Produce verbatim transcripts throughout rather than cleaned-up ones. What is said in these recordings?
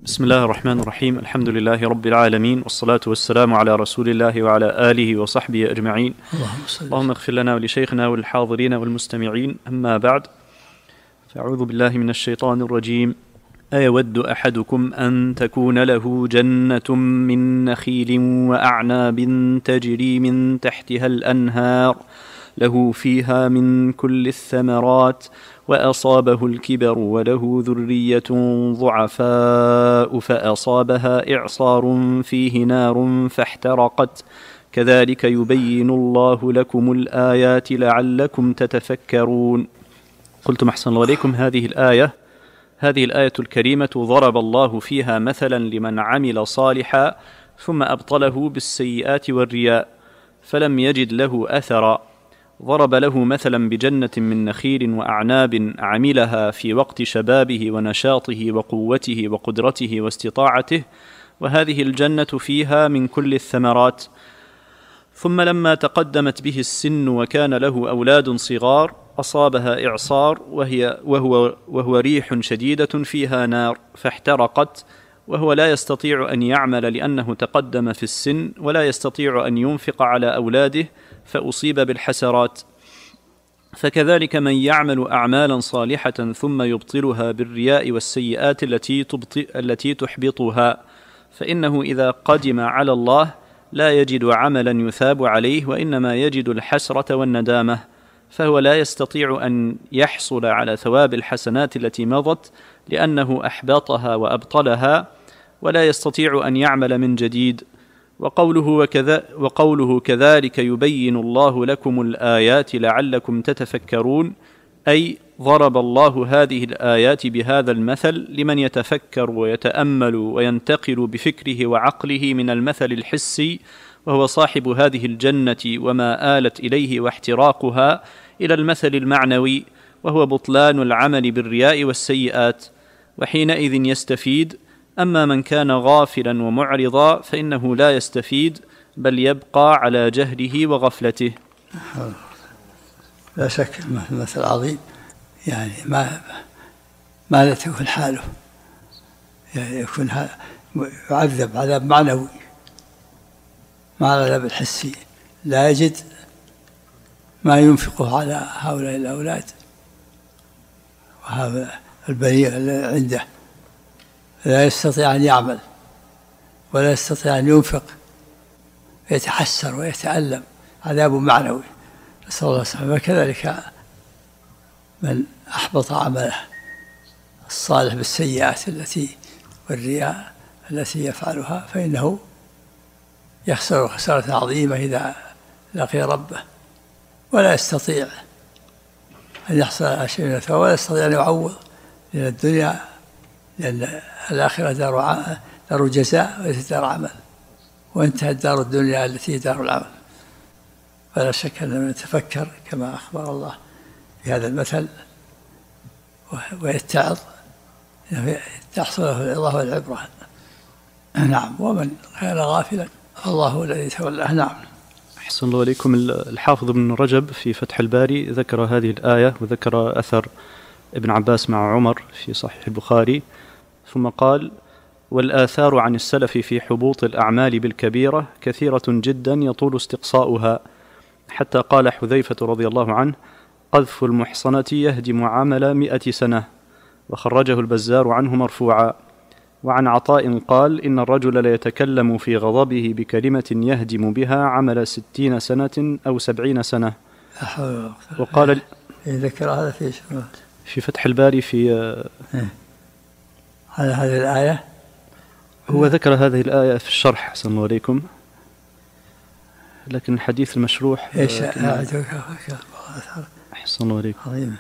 بسم الله الرحمن الرحيم. الحمد لله رب العالمين، والصلاة والسلام على رسول الله وعلى آله وصحبه أجمعين. اللهم اغفر لنا ولشيخنا والحاضرين والمستمعين. أما بعد، فأعوذ بالله من الشيطان الرجيم. أيود أحدكم أن تكون له جنة من نخيل وأعناب تجري من تحتها الأنهار له فيها من كل الثمرات وأصابه الكبر وله ذرية ضعفاء فأصابها إعصار فيه نار فاحترقت كذلك يبين الله لكم الآيات لعلكم تتفكرون. قلتم أحسن الله عليكم. هذه الآية هذه الآية الكريمة ضرب الله فيها مثلا لمن عمل صالحا ثم أبطله بالسيئات والرياء فلم يجد له أثرا. ضرب له مثلا بجنة من نخيل وأعناب عملها في وقت شبابه ونشاطه وقوته وقدرته واستطاعته، وهذه الجنة فيها من كل الثمرات. ثم لما تقدمت به السن وكان له أولاد صغار أصابها إعصار وهي وهو, وهو ريح شديدة فيها نار فاحترقت، وهو لا يستطيع أن يعمل لأنه تقدم في السن، ولا يستطيع أن ينفق على أولاده فأصيب بالحسرات. فكذلك من يعمل أعمالا صالحة ثم يبطلها بالرياء والسيئات التي, التي تحبطها، فإنه إذا قدم على الله لا يجد عملا يثاب عليه، وإنما يجد الحسرة والندامة، فهو لا يستطيع أن يحصل على ثواب الحسنات التي مضت لأنه أحبطها وأبطلها، ولا يستطيع أن يعمل من جديد. وقوله, وكذا وقوله كذلك يبين الله لكم الآيات لعلكم تتفكرون، أي ضرب الله هذه الآيات بهذا المثل لمن يتفكر ويتأمل وينتقل بفكره وعقله من المثل الحسي وهو صاحب هذه الجنة وما آلت إليه واحتراقها إلى المثل المعنوي وهو بطلان العمل بالرياء والسيئات، وحينئذ يستفيد. أما من كان غافلا ومعرضا فإنه لا يستفيد، بل يبقى على جهله وغفلته. لا شك مثل عظيم، يعني ما ما لا تكون حاله، يعني يكون يعذب عذاب معنوي مع العذاب الحسي، لا يجد ما ينفقه على هؤلاء الأولاد وهذا البريء عنده، لا يستطيع أن يعمل ولا يستطيع أن ينفق، يتحسر ويتألم، عذاب معنوي، نسأل الله السلامة. وكذلك من أحبط عمله الصالح بالسيئات التي والرياء التي يفعلها فإنه يخسر خسارة عظيمة إذا لقي ربه، ولا يستطيع أن يحصل على شيء من الثواب، ولا يستطيع أن يعوض، لأن الدنيا لأن الآخرة دار دار جزاء وليست دار عمل، وانتهت دار الدنيا التي دار العمل. فلا شك أن من يتفكر كما أخبر الله بهذا المثل ويتعظ تحصل له العظة والعبرة. نعم. ومن كان غافلا الله الذي تولاه. نعم. أحسن الله عليكم. الحافظ ابن رجب في فتح الباري ذكر هذه الآية وذكر أثر ابن عباس مع عمر في صحيح البخاري، ثم قال: والآثار عن السلف في حبوط الأعمال بالكبيرة كثيرة جدا يطول استقصاؤها، حتى قال حذيفة رضي الله عنه: قذف المحصنة يهدم عمل مئة سنة، وخرجه البزار عنه مرفوعا. وعن عطاء قال: إن الرجل ليتكلم في غضبه بكلمة يهدم بها عمل ستين سنة أو سبعين سنة. وقال ذكر هذا في في فتح الباري في على هذه الآية. هو ذكر هذه الآية في الشرح أحسن الله عليكم، لكن الحديث المشروح إيش أحسن الله عليكم.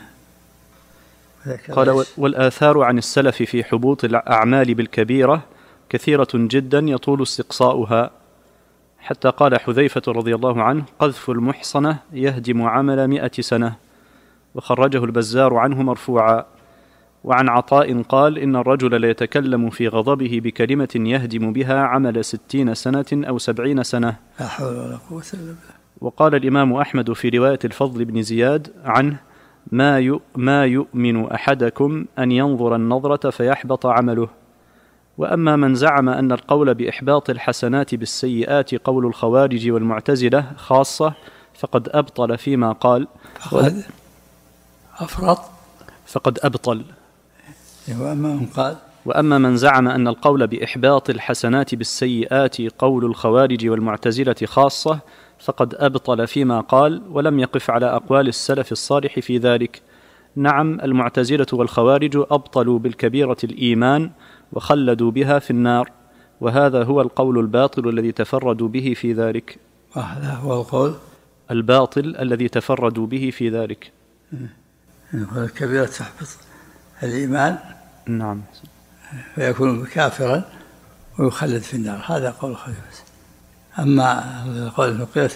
قال: والآثار عن السلف في حبوط الأعمال بالكبيرة كثيرة جدا يطول استقصاؤها، حتى قال حذيفة رضي الله عنه: قذف المحصنة يهدم عمل مئة سنة، وخرجه البزار عنه مرفوعا. وعن عطاء قال: إن الرجل ليتكلم في غضبه بكلمة يهدم بها عمل ستين سنة أو سبعين سنة. لا حول ولا قوة إلا بالله. وقال الإمام أحمد في رواية الفضل بن زياد عنه: ما ما يؤمن أحدكم أن ينظر النظرة فيحبط عمله، وأما من زعم أن القول بإحباط الحسنات بالسيئات قول الخوارج والمعتزلة خاصة فقد أبطل فيما قال. فقد أفرط فقد أبطل. وأما من قال وأما من زعم أن القول بإحباط الحسنات بالسيئات قول الخوارج والمعتزلة خاصة فقد أبطل فيما قال، ولم يقف على أقوال السلف الصالح في ذلك. نعم، المعتزلة والخوارج أبطلوا بالكبيرة الإيمان وخلدوا بها في النار، وهذا هو القول الباطل الذي تفردوا به في ذلك. وهذا هو القول الباطل الذي تفردوا به في ذلك. الكبيرة تحبط الإيمان، نعم، فيكون كافرا ويخلد في النار، هذا قول الخوارج. أما القول الفقيه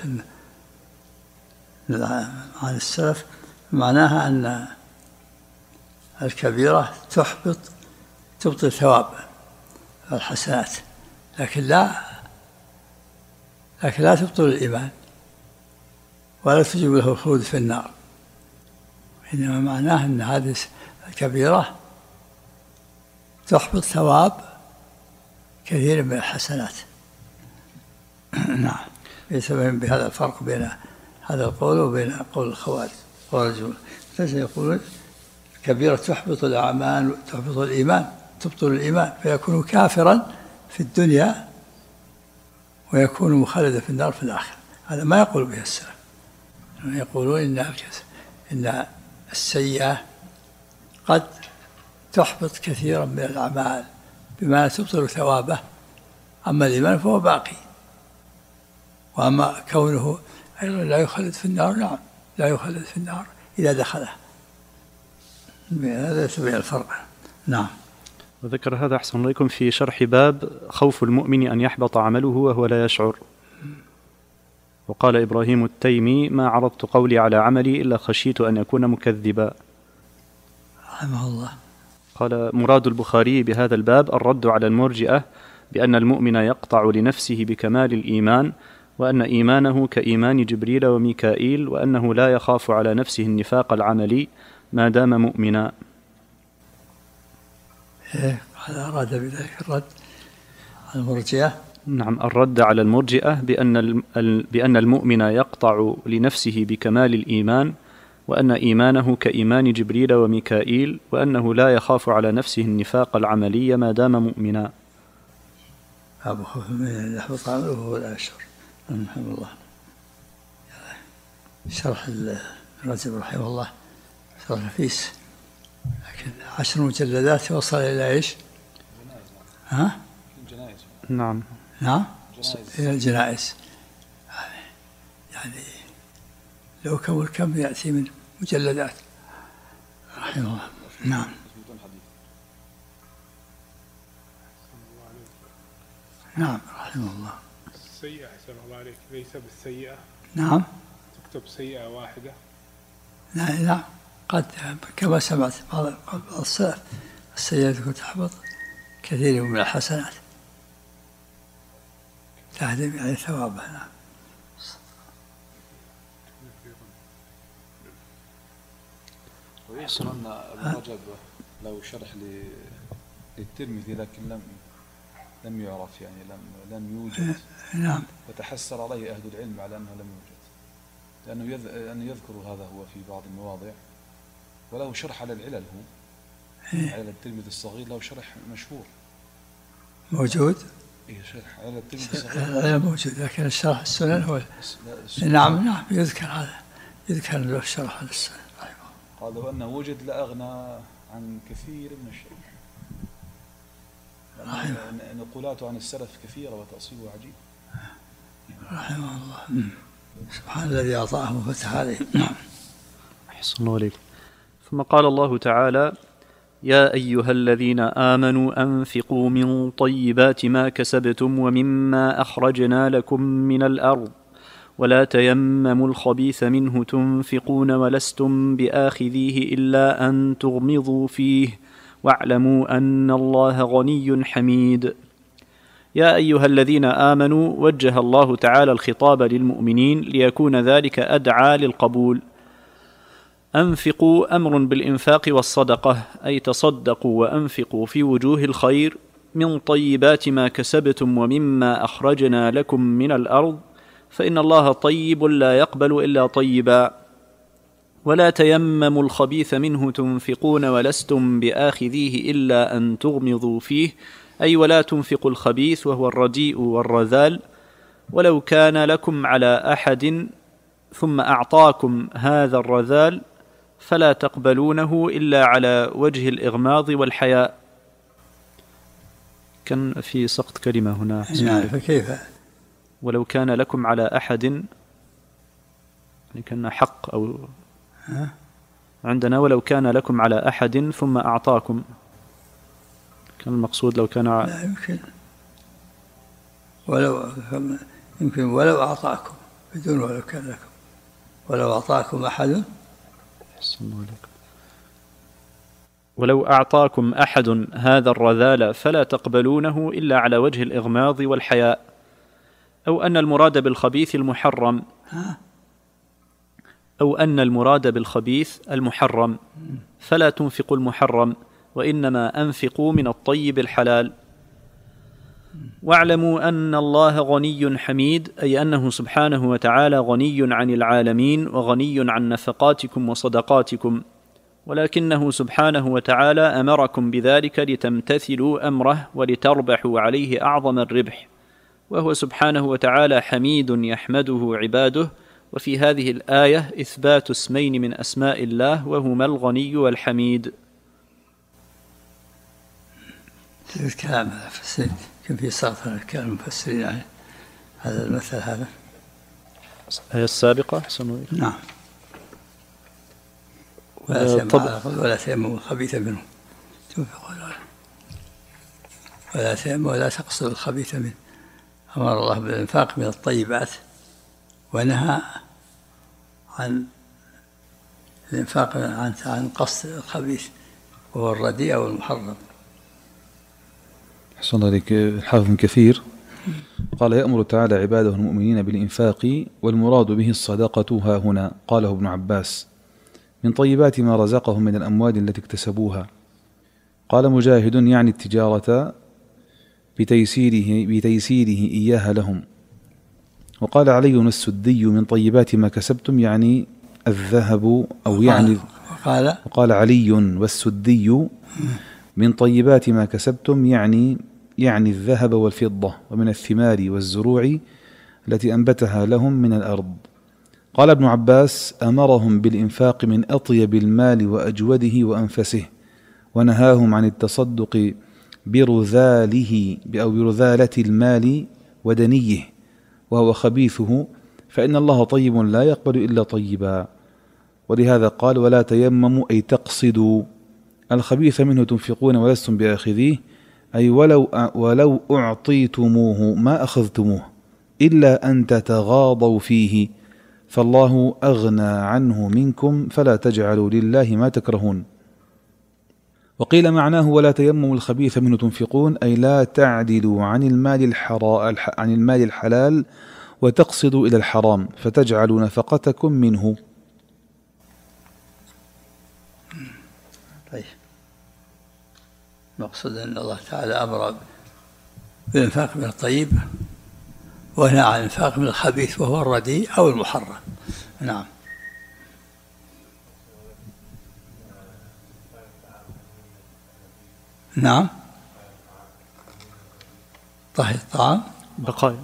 عن السلف معناها أن الكبيرة تحبط تبطل ثواب الحسنات، لكن لا لكن لا تبطل الإيمان ولا تجب له الخلود في النار، إنما معناه أن هذه الكبيرة تحبط ثواب كثير من الحسنات. نعم، يتبين بهذا الفرق بين هذا القول وبين قول الخوارج. الخوارج يقولون كبيرة تحبط الأعمال تحبط الإيمان تبطل الإيمان، فيكون كافرا في الدنيا ويكون مخلدا في النار في الآخرة. هذا ما يقول به السلف، يقولون إن إن السيئة قد تحبط كثيرا من الأعمال بما تبطل ثوابه، أما الإيمان فهو باقي. وأما كونه أيضا لا يخلد في النار، نعم لا يخلد في النار إذا دخلها، هذا يتبين الفرق. نعم. وذكر هذا أحسن عليكم في شرح باب خوف المؤمن أن يحبط عمله وهو لا يشعر. وقال إبراهيم التيمي: ما عرضت قولي على عملي إلا خشيت أن يكون مكذبا. رحمه الله. قال: مراد البخاري بهذا الباب الرد على المرجئة بأن المؤمن يقطع لنفسه بكمال الإيمان، وأن إيمانه كإيمان جبريل وميكائيل، وأنه لا يخاف على نفسه النفاق العملي ما دام مؤمنا. هذا أراد بذلك الرد على المرجئة. نعم، الرد على المرجئة بأن بأن المؤمن يقطع لنفسه بكمال الإيمان، وأن إيمانه كإيمان جبريل وميكائيل، وأنه لا يخاف على نفسه النفاق العملي ما دام مؤمنا. أبو خوف من يحبط عمله وهو لا يشعر. رحمه الله. شرح الرجب رحمه الله شرح نفيس، لكن عشر مجلدات وصل إلى إيش؟ ها؟ نعم نعم إلى الجنائز. يعني لو كم الكم يأتي من مجلدات رحمه الله. نعم. نعم رحمه الله. السيئة أحسن الله عليك ليس بالسيئة. نعم. تكتب سيئة واحدة. لا لا، قد كما سمعت بعض السلف السيئة تحبط كثير من الحسنات، تهدم يعني ثوابها. نعم. ويحسن أن ابن رجب له شرح للترمذي لكن لم لم يعرف، يعني لم لم يوجد. نعم. وتحسر عليه أهل العلم على أنه لم يوجد، لأنه لأنه يذكر هذا هو في بعض المواضع. وله شرح على العلل، هو على الترمذي الصغير له شرح مشهور موجود. إيه شرح على الترمذي الصغير لا موجود، لكن الشرح السنن هو. نعم نعم يذكر هذا، يذكر له الشرح على السنن. قال لو أنه وجد لأغنى عن كثير من الشيء. نقولاته عن السلف كثيرة وتأصيله عجيب. رحمه الله. سبحان الذي أعطاه وفتح عليه. نعم. أحسن الله عليك. ثم قال الله تعالى: يا أيها الذين آمنوا أنفقوا من طيبات ما كسبتم ومما أخرجنا لكم من الأرض ولا تيمموا الخبيث منه تنفقون ولستم بآخذيه إلا أن تغمضوا فيه واعلموا أن الله غني حميد. يا أيها الذين آمنوا وجه الله تعالى الخطاب للمؤمنين ليكون ذلك أدعى للقبول. أنفقوا أمر بالإنفاق والصدقة، أي تصدقوا وأنفقوا في وجوه الخير من طيبات ما كسبتم ومما أخرجنا لكم من الأرض فإن الله طيب لا يقبل إلا طيبا ولا تيمموا الخبيث منه تنفقون ولستم بآخذيه إلا أن تغمضوا فيه أي ولا تنفقوا الخبيث وهو الرديء والرذال ولو كان لكم على أحد ثم أعطاكم هذا الرذال فلا تقبلونه إلا على وجه الإغماض والحياء. كان في سقط كلمة هنا. يعني فكيف ولو كان لكم على أحد يعني كان حق أو ها؟ عندنا ولو كان لكم على أحد ثم أعطاكم كان المقصود لو كان ع... لا يمكن ولو يمكن ولو أعطاكم بدون ولو كان لكم ولو أعطاكم أحد ولو أعطاكم أحد هذا الرذال فلا تقبلونه إلا على وجه الإغماض والحياء أو أن المراد بالخبيث المحرم أو أن المراد بالخبيث المحرم فلا تنفقوا المحرم وإنما أنفقوا من الطيب الحلال. واعلموا أن الله غني حميد أي أنه سبحانه وتعالى غني عن العالمين وغني عن نفقاتكم وصدقاتكم ولكنه سبحانه وتعالى أمركم بذلك لتمتثلوا أمره ولتربحوا عليه أعظم الربح وهو سبحانه وتعالى حميد يحمده عباده. وفي هذه الآية إثبات اسمين من أسماء الله وهما الغني والحميد. الكلام هذا كان في ساطر كلام المفسرين يعني هذا المثل هذا الآية السابقة. نعم. ولا تيمموا ولا تيمموا الخبيث منه تنفقون ولا تيمموا ولا تقصدوا الخبيث منه. أمر الله بالإنفاق من الطيبات ونهى عن الإنفاق عن عن قصد الخبيث وهو الرديء أو المحرم. أحسن الله عليك. الحافظ ابن كثير قال يأمر تعالى عباده المؤمنين بالإنفاق والمراد به الصدقة ها هنا قاله ابن عباس من طيبات ما رزقهم من الأموال التي اكتسبوها. قال مجاهد يعني التجارة بتيسيره, بتيسيره إياها لهم. وقال علي السدي من طيبات ما كسبتم يعني الذهب أو يعني وقال, وقال علي والسدي من طيبات ما كسبتم يعني يعني الذهب والفضة ومن الثمار والزروع التي أنبتها لهم من الأرض. قال ابن عباس أمرهم بالإنفاق من أطيب المال وأجوده وأنفسه ونهاهم عن التصدق برذاله أو برذالة المال ودنيه وهو خبيثه فإن الله طيب لا يقبل إلا طيبا. ولهذا قال ولا تيمموا أي تقصدوا الخبيث منه تنفقون ولستم بآخذيه أي ولو, ولو أعطيتموه ما أخذتموه إلا أن تتغاضوا فيه فالله أغنى عنه منكم فلا تجعلوا لله ما تكرهون. وقيل معناه ولا تيمموا الخبيث منه تنفقون أي لا تعدلوا عن المال الحرا عن المال الحلال وتقصدوا إلى الحرام فتجعلوا نفقتكم منه. طيب مقصود أن الله تعالى أمر بالإنفاق من الطيب ونهى عن الإنفاق من الخبيث وهو الرديء أو المحرم. نعم. نعم. طهي الطعام بقايا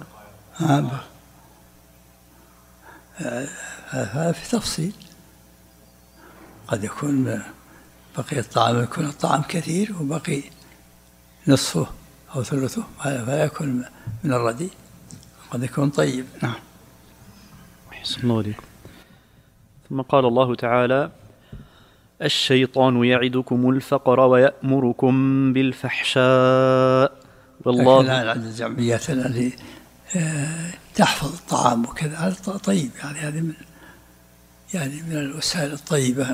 هذا في تفصيل قد يكون بقي الطعام يكون الطعام كثير وبقي نصفه أو ثلثه فلا يكون من الرديء قد يكون طيب. نعم. أحسن الله عليكم. ثم قال الله تعالى الشيطان يعدكم الفقر ويأمركم بالفحشاء والله. لكن الآن عند الجمعيات التي تحفظ الطعام وكذا هذا طيب يعني هذه من يعني من الوسائل الطيبة.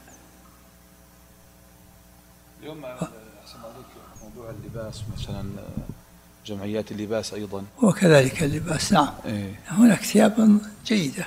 اليوم أحسن عليك موضوع اللباس مثلا جمعيات اللباس أيضا وكذلك اللباس. نعم. إيه. هناك ثياب جيدة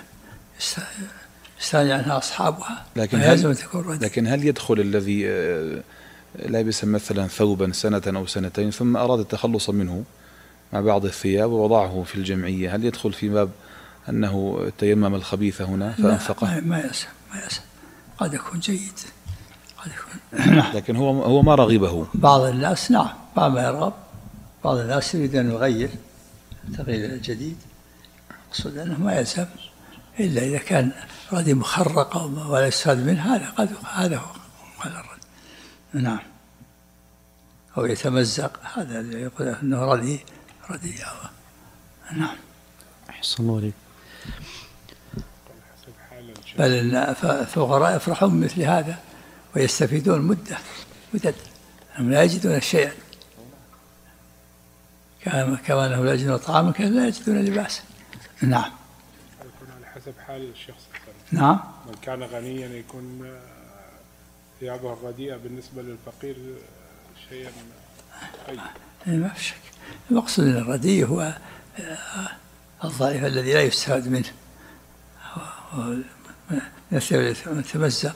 يستغني عنها أصحابها لكن هل, لكن هل يدخل الذي لابسا مثلا ثوبا سنة أو سنتين ثم أراد التخلص منه مع بعض الثياب ووضعه في الجمعية، هل يدخل في باب أنه تيمم الخبيث هنا فأنفقه؟ ما يسأل ما يسأل قد يكون جيد قد يكون لكن هو هو ما رغبه. بعض الناس نعم بعض ما يرغب، بعض الناس يريد أن يغير تغيير الجديد، أقصد أنه ما يلزم إلا إذا كان ردي مخرق ولا يستفاد منه، هذا قد هذا هو الرد. نعم. أو يتمزق، هذا اللي يقول أنه ردي ردي. نعم. أحسن الله عليك. بل الفقراء يفرحون مثل هذا ويستفيدون مدة مدد، هم لا يجدون شيئا كما أنهم لا يجدون طعاما كانوا لا يجدون لباسا. نعم. يكون على حسب حال الشخص. نعم. من كان غنيا يكون ثيابه رديئة، بالنسبة للفقير شيئا طيب. ما في شك. المقصود أن الرديء هو الضعيف الذي لا يستفاد منه، يتمزق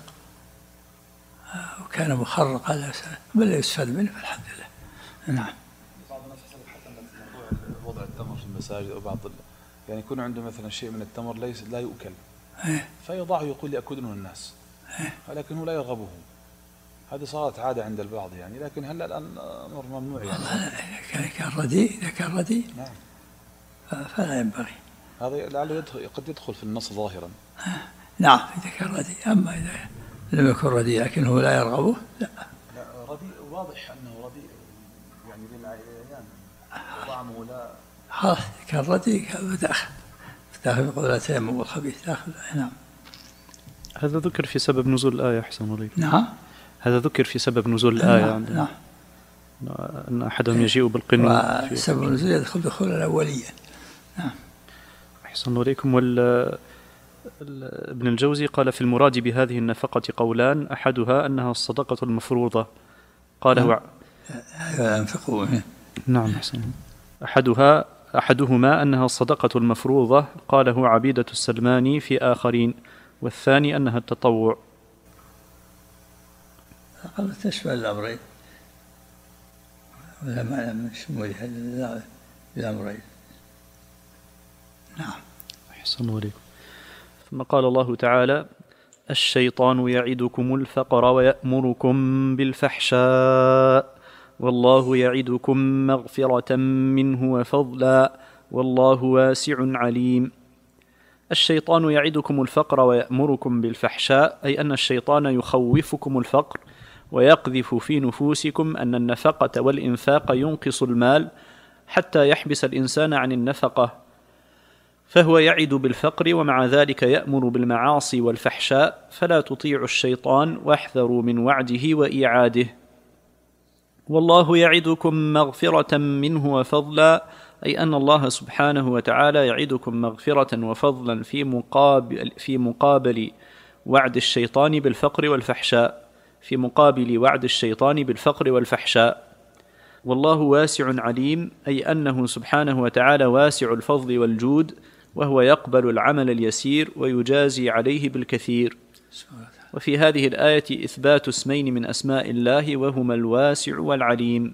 وكان مخرق على بل لا يستفاد منه، فالحمد لله. نعم. بعض الناس يحصل حتى موضوع وضع التمر في المساجد أو بعض يعني يكون عنده مثلا شيء من التمر ليس لا يؤكل فيضعه يقول يأكله الناس، ولكن هو لا يرغبه. هذه صارت عادة عند البعض يعني، لكن هل الآن أمر ممنوع يعني؟ إذا كان رديء إذا كان رديء نعم فلا ينبغي. هذا لعله يدخل قد يدخل في النص ظاهرا. نعم إذا كان رديء، أما إذا لم يكن رديء لكنه لا يرغبه لا. لا رديء واضح أنه رديء يعني للعيان طعمه لا. خلاص كان رديء داخل داخل يقول لا تيمم الخبيث داخل. نعم. هذا ذكر في سبب نزول الآية. أحسن عليك. نعم. هذا ذكر في سبب نزول الآية. نعم. نعم. أن أحدهم يجيء بالقنوت. سبب النزول يدخل دخول الأولية. نعم. أحسن عليكم. وال ابن الجوزي قال في المراد بهذه النفقة قولان، أحدها أنها الصدقة المفروضة قاله أنفقوا. نعم أحسن. أحدها أحدهما أنها الصدقة المفروضة قاله عبيدة السلماني في آخرين، والثاني أنها التطوع. قال تشمل الأمرين ولا معنى من شمولها الأمرين. نعم. أحسن عليكم. ثم قال الله تعالى: الشيطان يعدكم الفقر ويأمركم بالفحشاء والله يعدكم مغفرة منه وفضلا والله واسع عليم. الشيطان يعدكم الفقر ويأمركم بالفحشاء، أي أن الشيطان يخوفكم الفقر ويقذف في نفوسكم أن النفقة والإنفاق ينقص المال حتى يحبس الإنسان عن النفقة، فهو يعد بالفقر ومع ذلك يأمر بالمعاصي والفحشاء، فلا تطيعوا الشيطان واحذروا من وعده وإيعاده. والله يعدكم مغفرة منه وفضلا، أي أن الله سبحانه وتعالى يعدكم مغفرة وفضلا في مقابل في مقابل وعد الشيطان بالفقر والفحشاء في مقابل وعد الشيطان بالفقر والفحشاء. والله واسع عليم، أي أنه سبحانه وتعالى واسع الفضل والجود، وهو يقبل العمل اليسير ويجازي عليه بالكثير. وفي هذه الآية إثبات اسمين من أسماء الله وهما الواسع والعليم.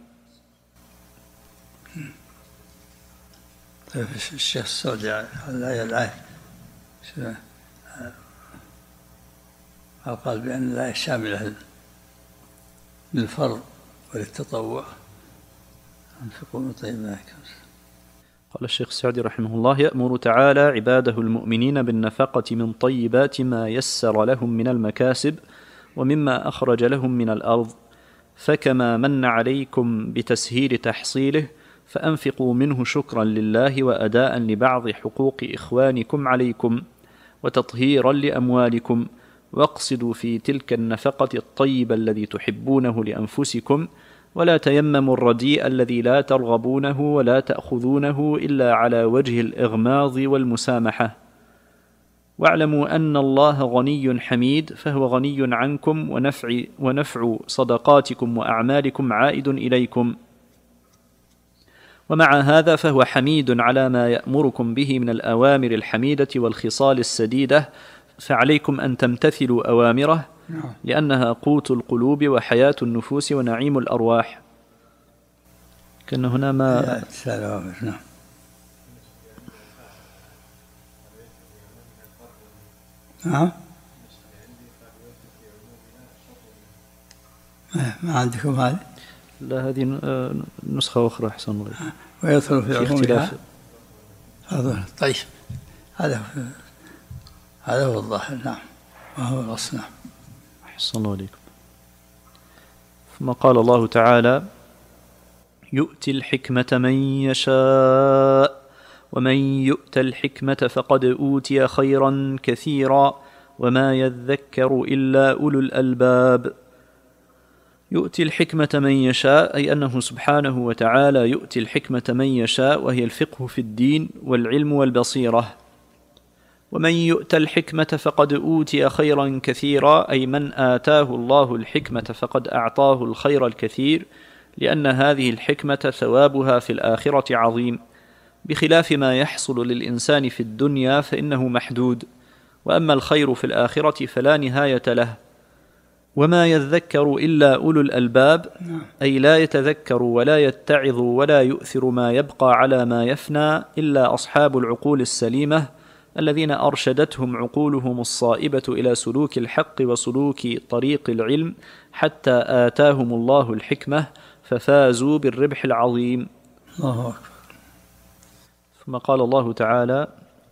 الشيخ السعدي الآية الآية قال بأن الآية شاملة للفرض وللتطوع. أنفقوا من طيبات. قال الشيخ السعدي رحمه الله: يأمر تعالى عباده المؤمنين بالنفقة من طيبات ما يسر لهم من المكاسب ومما أخرج لهم من الأرض، فكما من عليكم بتسهيل تحصيله فأنفقوا منه شكرا لله وأداء لبعض حقوق إخوانكم عليكم وتطهيرا لأموالكم، واقصدوا في تلك النفقة الطيب الذي تحبونه لأنفسكم، ولا تيمموا الرديء الذي لا ترغبونه ولا تأخذونه إلا على وجه الإغماض والمسامحة. واعلموا أن الله غني حميد، فهو غني عنكم ونفع, ونفع صدقاتكم وأعمالكم عائد إليكم. ومع هذا فهو حميد على ما يأمركم به من الأوامر الحميدة والخصال السديدة، فعليكم أن تمتثلوا أوامره لأنها قوت القلوب وحياة النفوس ونعيم الأرواح. كأن هنا ما نعم. نعم ما عندكم هذه؟ لا، هذه نسخة أخرى أحسن الله. ويدخل في عمومها. طيب هذا هذا هو الظاهر. نعم وهو الأصل. نعم أحسن الله عليكم. ثم قال الله تعالى: يؤتي الحكمة من يشاء ومن يؤت الحكمة فقد أوتي خيرا كثيرا وما يذكر إلا أولو الألباب. يؤتي الحكمة من يشاء أي أنه سبحانه وتعالى يؤتي الحكمة من يشاء، وهي الفقه في الدين والعلم والبصيرة. ومن يؤت الحكمة فقد أوتي خيرا كثيرا أي من آتاه الله الحكمة فقد أعطاه الخير الكثير، لأن هذه الحكمة ثوابها في الآخرة عظيم، بخلاف ما يحصل للإنسان في الدنيا فإنه محدود، وأما الخير في الآخرة فلا نهاية له. وما يذكر إلا أولو الألباب أي لا يتذكر ولا يتعظ ولا يؤثر ما يبقى على ما يفنى إلا أصحاب العقول السليمة الذين أرشدتهم عقولهم الصائبة إلى سلوك الحق وسلوك طريق العلم حتى آتاهم الله الحكمة ففازوا بالربح العظيم. الله أكبر. ثم قال الله تعالى: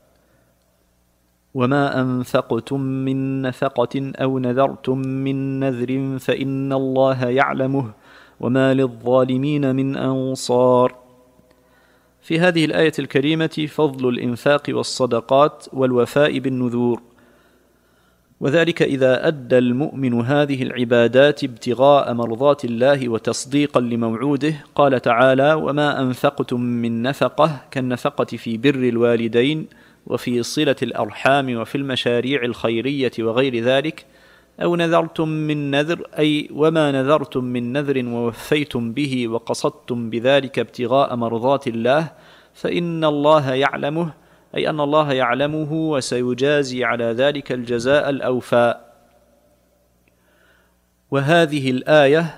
وما أنفقتم من نفقة أو نذرتم من نذر فإن الله يعلمه وما للظالمين من أنصار. في هذه الآية الكريمة فضل الإنفاق والصدقات والوفاء بالنذور، وذلك إذا أدى المؤمن هذه العبادات ابتغاء مرضات الله وتصديقا لموعوده. قال تعالى: وما أنفقتم من نفقة كالنفقة في بر الوالدين وفي صلة الأرحام وفي المشاريع الخيرية وغير ذلك، أو نذرتم من نذر أي وما نذرتم من نذر ووفيتم به وقصدتم بذلك ابتغاء مرضات الله فإن الله يعلمه أي أن الله يعلمه وسيجازي على ذلك الجزاء الأوفاء. وهذه الآية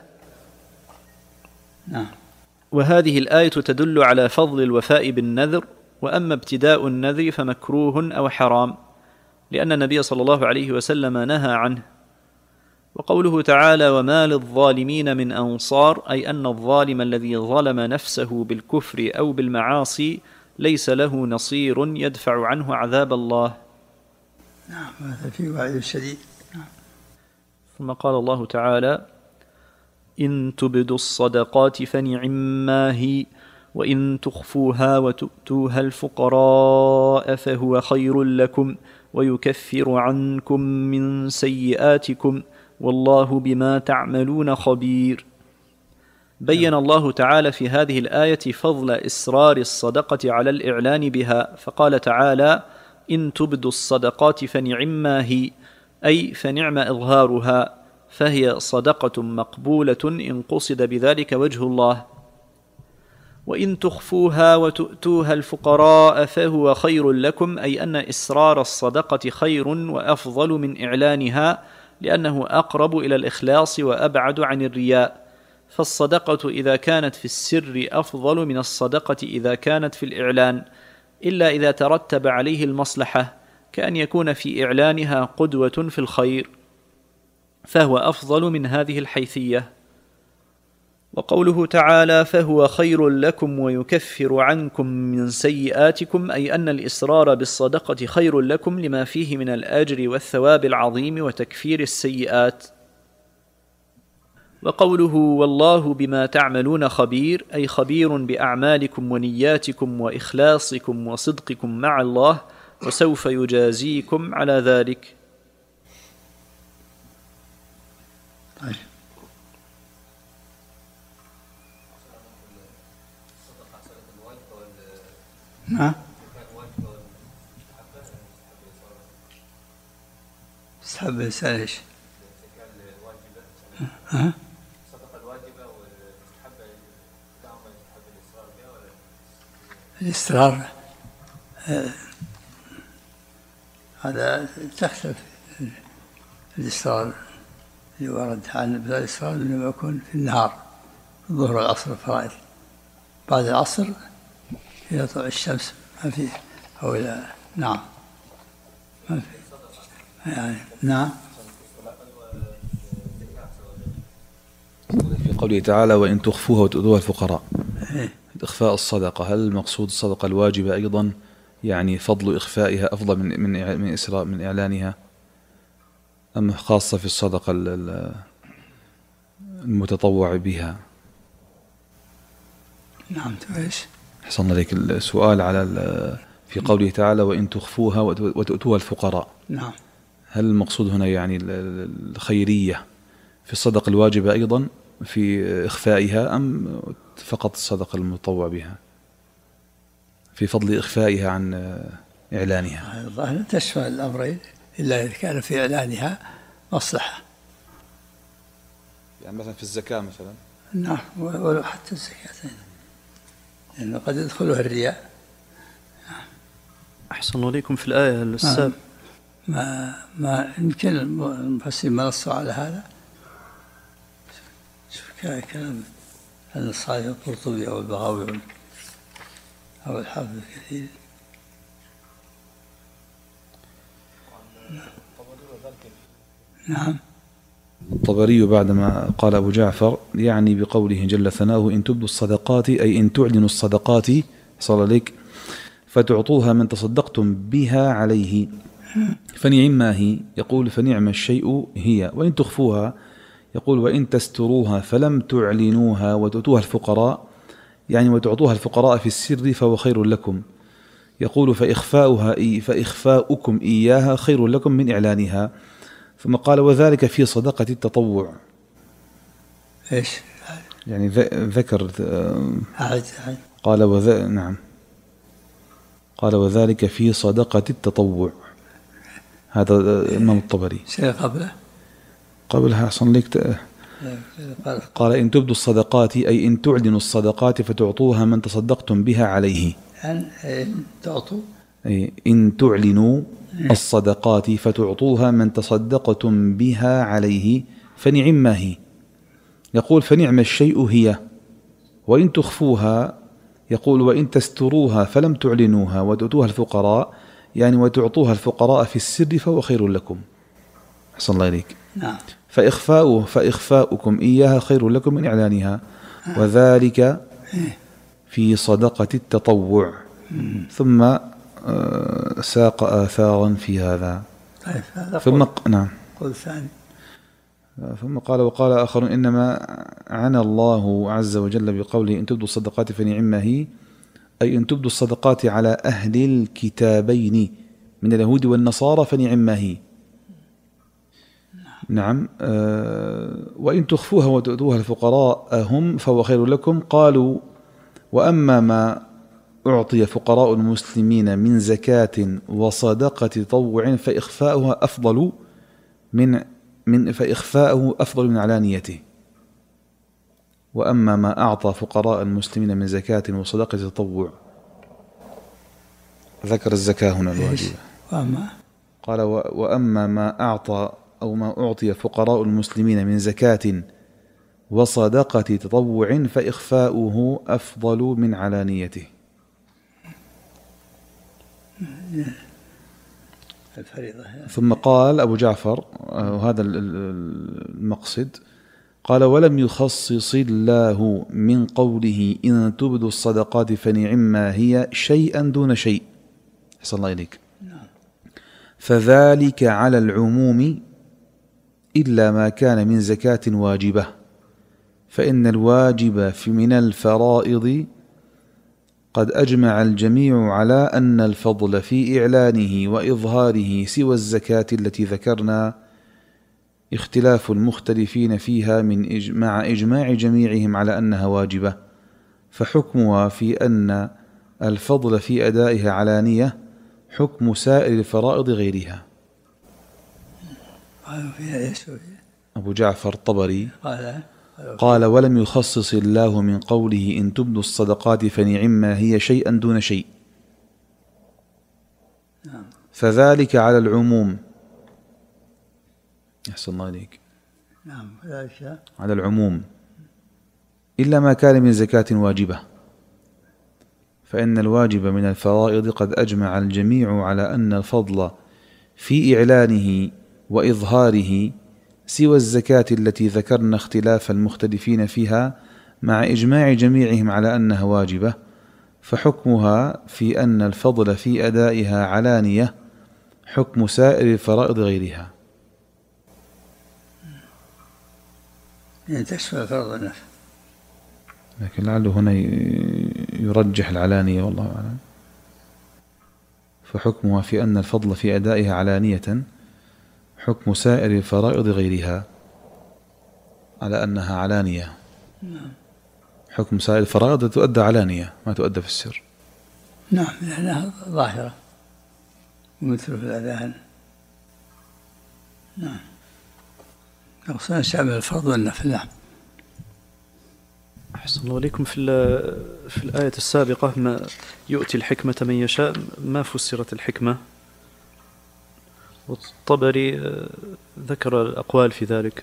نعم وهذه الآية تدل على فضل الوفاء بالنذر، وأما ابتداء النذر فمكروه أو حرام، لأن النبي صلى الله عليه وسلم نهى عنه. وقوله تعالى: وما للظالمين من أنصار أي أن الظالم الذي ظلم نفسه بالكفر أو بالمعاصي ليس له نصير يدفع عنه عذاب الله. نعم هذا فيه وعيد شديد. نعم. ثم قال الله تعالى: إن تبدوا الصدقات فنعما هي وإن تخفوها وتؤتوها الفقراء فهو خير لكم ويكفر عنكم من سيئاتكم والله بما تعملون خبير. بين الله تعالى في هذه الآية فضل إسرار الصدقة على الإعلان بها، فقال تعالى: إن تبدوا الصدقات فنعما هي أي فنعم إظهارها، فهي صدقة مقبولة إن قصد بذلك وجه الله. وإن تخفوها وتؤتوها الفقراء فهو خير لكم أي أن إسرار الصدقة خير وأفضل من إعلانها، لأنه أقرب إلى الإخلاص وأبعد عن الرياء، فالصدقة إذا كانت في السر أفضل من الصدقة إذا كانت في الإعلان، إلا إذا ترتب عليه المصلحة، كأن يكون في إعلانها قدوة في الخير، فهو أفضل من هذه الحيثية. وقوله تعالى: فهو خير لكم ويكفر عنكم من سيئاتكم أي أن الإصرار بالصدقة خير لكم لما فيه من الأجر والثواب العظيم وتكفير السيئات. وقوله: والله بما تعملون خبير أي خبير بأعمالكم ونياتكم وإخلاصكم وصدقكم مع الله وسوف يجازيكم على ذلك. طيب. نعم تستحب الإنسان إيش؟ ها؟ الصدقة الواجبة والمستحبة كلاهما يستحب الإصرار بها ولا؟ الإصرار هذا تختلف الإصرار اللي ورد عن ابن الإسرار إنما يكون في النهار، الظهر والعصر الفرائض. بعد العصر إلى طلوع الشمس ما فيه، أو إلى نعم ما فيه يعني نعم. في قوله تعالى وإن تخفوها وتؤتوها الفقراء، إيه؟ إخفاء الصدقة، هل المقصود الصدقة الواجبة أيضا، يعني فضل إخفائها أفضل من من من إسراء من إعلانها، أم خاصة في الصدقة المتطوع بها؟ نعم. ايش؟ حصلنا لك السؤال على في قوله تعالى وإن تخفوها وتؤتوها الفقراء. نعم. هل المقصود هنا يعني الخيرية في الصدقة الواجبة أيضا في إخفائها، أم فقط الصدقة المتطوع بها في فضل إخفائها عن إعلانها؟ الظاهر تشمل الأمرين إلا إذا كان في إعلانها مصلحة. يعني مثلا في الزكاة مثلا. نعم، ولو حتى الزكاة لأنه قد يدخلها الرياء. أحسن عليكم. في الآية السابقة ما ما يمكن المفسرين ما نصوا على هذا. شوف كلام الصالح القرطبي أو البغوي أو الحافظ الكثير. نعم. الطبري بعدما قال أبو جعفر يعني بقوله جل ثناؤه إن تبدوا الصدقات أي إن تعلنوا الصدقات صلى لك فتعطوها من تصدقتم بها عليه فنعم ما هي، يقول فنعم الشيء هي، وإن تخفوها يقول وإن تستروها فلم تعلنوها وتؤتوها الفقراء يعني وتعطوها الفقراء في السر فهو خير لكم، يقول فإخفاؤها إي فإخفاؤكم إياها خير لكم من إعلانها. ثم قال وذلك في صدقة التطوع. إيش يعني ذكر عاد عاد. قال وذ... نعم قال وذلك في صدقة التطوع. هذا الإمام الطبري. شيء قبله قبلها أحسن لك ت... قال إن تبدوا الصدقات أي إن تعلنوا الصدقات فتعطوها من تصدقتم بها عليه. إن تعطوا أي إن تعلنوا الصدقات فتعطوها من تصدقتم بها عليه فنعم ما هي، يقول فنعم الشيء هي، وإن تخفوها يقول وإن تستروها فلم تعلنوها وتؤتوها الفقراء يعني وتعطوها الفقراء في السر فهو خير لكم. أحسن الله إليك. نعم. فإخفاؤه فإخفاؤكم إياها خير لكم من إعلانها وذلك في صدقة التطوع. ثم ساق آثارا في هذا. طيب هذا ثم قول. نعم قول ثاني. ثم قال وقال آخر إنما عنى الله عز وجل بقوله إن تبدوا الصدقات فنعم هي، أي إن تبدوا الصدقات على أهل الكتابين من اليهود والنصارى فنعم هي. نعم. آه وإن تخفوها وتؤتوها الفقراء هم فهو خير لكم. قالوا وأما ما أعطي فقراء المسلمين من زكاة وصدقة تطوع فإخفاؤها أفضل من من فإخفاؤه أفضل من علانيته. وأما ما أعطى فقراء المسلمين من زكاة وصدقة تطوع، ذكر الزكاة هنا الواجبة. وأما قال وأما ما أعطى أو ما أعطي فقراء المسلمين من زكاة وصدقة تطوع فإخفاؤه أفضل من علانيته. الفريضة. ثم قال أبو جعفر وهذا المقصد قال ولم يخصص الله من قوله إن تبدوا الصدقات فنعم ما هي شيئا دون شيء. أحسن الله إليك. فذلك على العموم إلا ما كان من زكاة واجبة، فإن الواجب في من الفرائض قد أجمع الجميع على أن الفضل في إعلانه وإظهاره سوى الزكاة التي ذكرنا اختلاف المختلفين فيها من إج... مع إجماع جميعهم على أنها واجبة، فحكمها في أن الفضل في أدائها علانية حكم سائر الفرائض غيرها. أبو جعفر الطبري قال ولم يخصص الله من قوله إن تبدوا الصدقات فنعم ما هي شيئا دون شيء، فذلك على العموم. أحسن الله عليك. نعم ذلك على العموم إلا ما كان من زكاة واجبة، فإن الواجب من الفرائض قد أجمع الجميع على أن الفضل في إعلانه وإظهاره سوى الزكاة التي ذكرنا اختلاف المختلفين فيها مع إجماع جميعهم على أنها واجبة، فحكمها في أن الفضل في أدائها علانية حكم سائر الفرائض غيرها. يعني تشمل فرض النفل، لكن لعله هنا يرجح العلانية والله أعلم. فحكمها في أن الفضل في أدائها علانية حكم سائر الفرائض غيرها، على أنها علانية. حكم سائر الفرائض تؤدى علانية ما تؤدى في السر. نعم لأنها ظاهرة ومثل في الأذان. نعم نقصنا شامل الفرض والنفل. نعم. أحسن الله عليكم. في في الآية السابقة ما يؤتي الحكمة من يشاء، ما فسرت الحكمة؟ والطبري ذكر الأقوال في ذلك.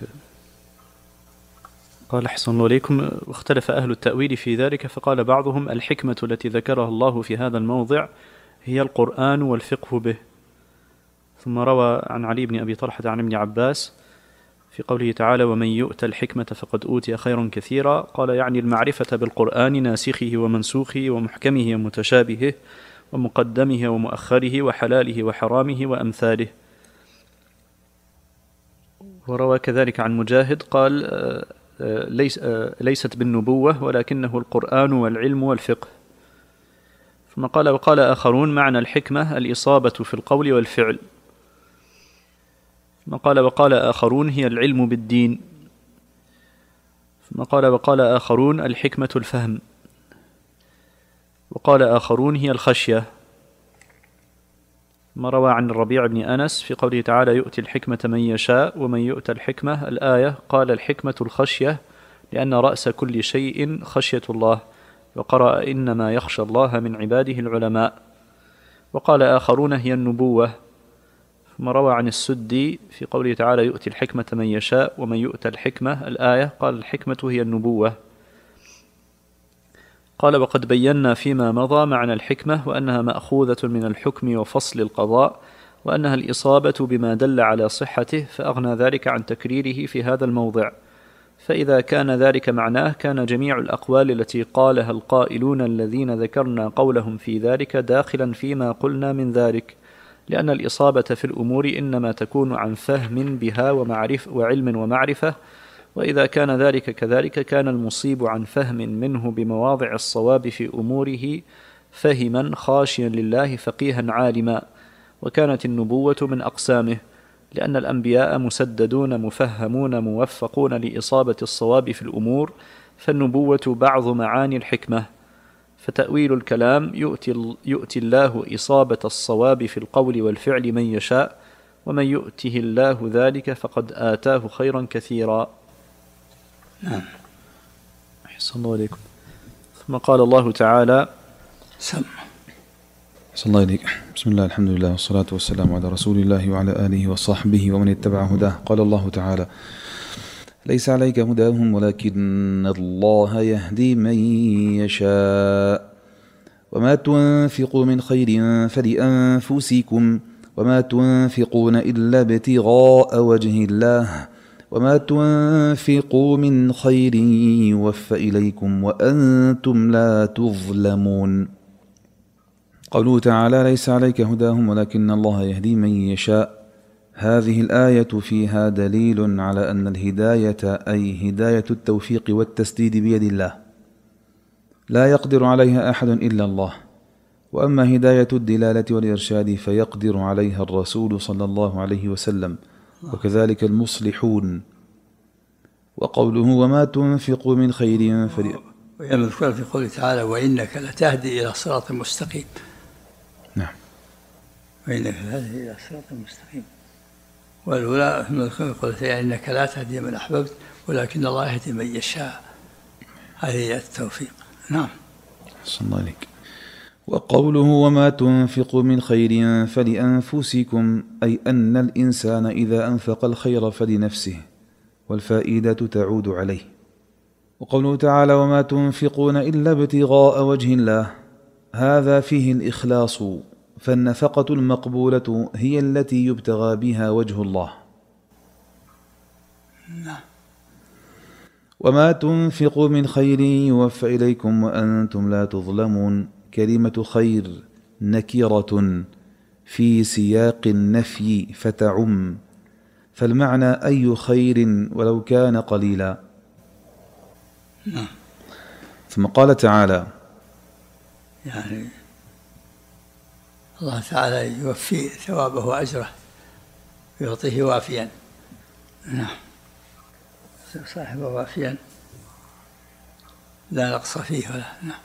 قال أحسن الله عليكم واختلف أهل التأويل في ذلك، فقال بعضهم الحكمة التي ذكرها الله في هذا الموضع هي القرآن والفقه به. ثم روى عن علي بن أبي طلحة عن ابن عباس في قوله تعالى ومن يؤت الحكمة فقد أوتي خيرا كثيرا، قال يعني المعرفة بالقرآن ناسخه ومنسوخه ومحكمه ومتشابهه ومقدمه ومؤخره وحلاله وحرامه وأمثاله. وروى كذلك عن مجاهد قال ليس ليست بالنبوة ولكنه القرآن والعلم والفقه. ثم قال وقال آخرون معنى الحكمة الإصابة في القول والفعل. ثم قال وقال آخرون هي العلم بالدين. ثم قال وقال آخرون الحكمة الفهم. وقال آخرون هي الخشية. ما روى عن الربيع بن أنس في قوله تعالى يؤتي الحكمة من يشاء ومن يؤتى الحكمة الآية قال الحكمة الخشية لأن رأس كل شيء خشية الله، وقرأ إنما يخشى الله من عباده العلماء. وقال آخرون هي النبوة. ثم روى عن السدي في قوله تعالى يؤتي الحكمة من يشاء ومن يؤتى الحكمة الآية قال الحكمة هي النبوة. قال وقد بينا فيما مضى معنى الحكمة وأنها مأخوذة من الحكم وفصل القضاء، وأنها الإصابة بما دل على صحته، فأغنى ذلك عن تكريره في هذا الموضع. فإذا كان ذلك معناه كان جميع الأقوال التي قالها القائلون الذين ذكرنا قولهم في ذلك داخلا فيما قلنا من ذلك، لأن الإصابة في الأمور إنما تكون عن فهم بها ومعرف وعلم ومعرفة، وإذا كان ذلك كذلك كان المصيب عن فهم منه بمواضع الصواب في أموره فهما خاشيا لله فقيها عالما. وكانت النبوة من أقسامه، لأن الأنبياء مسددون مفهمون موفقون لإصابة الصواب في الأمور، فالنبوة بعض معاني الحكمة. فتأويل الكلام يؤتي, يؤتي الله إصابة الصواب في القول والفعل من يشاء، ومن يؤته الله ذلك فقد آتاه خيرا كثيرا. نعم. أحسن الله عليكم. ثم قال الله تعالى سم أحسن الله إليك. بسم الله الحمد لله والصلاة والسلام على رسول الله وعلى آله وصحبه ومن اتبع هداه. قال الله تعالى ليس عليك هداهم ولكن الله يهدي من يشاء وما تنفقوا من خير فلأنفسكم وما تنفقون إلا ابتغاء وجه الله وما تنفقوا من خير يوفى إليكم وأنتم لا تظلمون. قوله تعالى ليس عليك هداهم ولكن الله يهدي من يشاء، هذه الآية فيها دليل على أن الهداية أي هداية التوفيق والتسديد بيد الله، لا يقدر عليها أحد إلا الله. وأما هداية الدلالة والإرشاد فيقدر عليها الرسول صلى الله عليه وسلم، وكذلك المصلحون. وقوله وما تنفقوا من خير فلي... ويذكر في قوله تعالى وإنك لتهدي إلى صراط مستقيم. نعم. وإنك لتهدي إلى صراط مستقيم. والأولى في قوله إنك لا تهدي من أحببت ولكن الله يهدي من يشاء، هذه التوفيق. نعم. أحسن الله عليك. وقوله وما تنفقوا من خير فلأنفسكم، أي أن الإنسان إذا أنفق الخير فلنفسه، والفائدة تعود عليه. وقوله تعالى وما تنفقون إلا ابتغاء وجه الله، هذا فيه الإخلاص، فالنفقة المقبولة هي التي يبتغى بها وجه الله. وما تنفقوا من خير يوفى إليكم وأنتم لا تظلمون. كلمة خير نكرة في سياق النفي فتعم، فالمعنى أي خير ولو كان قليلا. ثم قال تعالى يعني الله تعالى يوفي ثوابه وأجره ويعطيه وافيا. نعم، صاحبه وافيا لا نقص فيه ولا. نعم.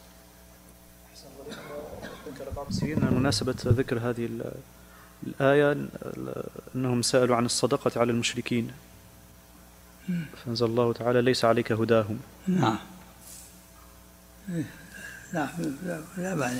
ذكر بعض السيرين عن مناسبة ذكر هذه الآية أنهم سألوا عن الصدقة على المشركين، فأنزل الله تعالى ليس عليك هداهم. نعم. لا لا معنى.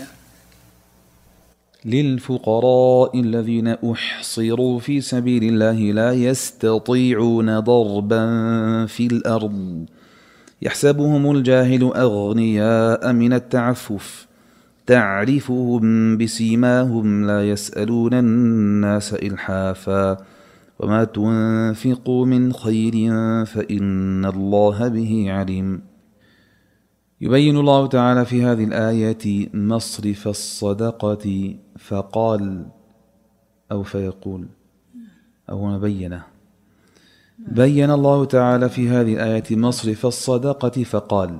للفقراء الذين أحصروا في سبيل الله لا يستطيعون ضربا في الأرض يحسبهم الجاهل أغنياء من التعفف تعرفهم بسيماهم لا يسألون الناس إلحافا وما تنفقوا من خير فإن الله به عليم. يبين الله تعالى في هذه الآية مصرف الصدقة فقال أو فيقول أو هنا بينه بين الله تعالى في هذه الآية مصرف الصدقة فقال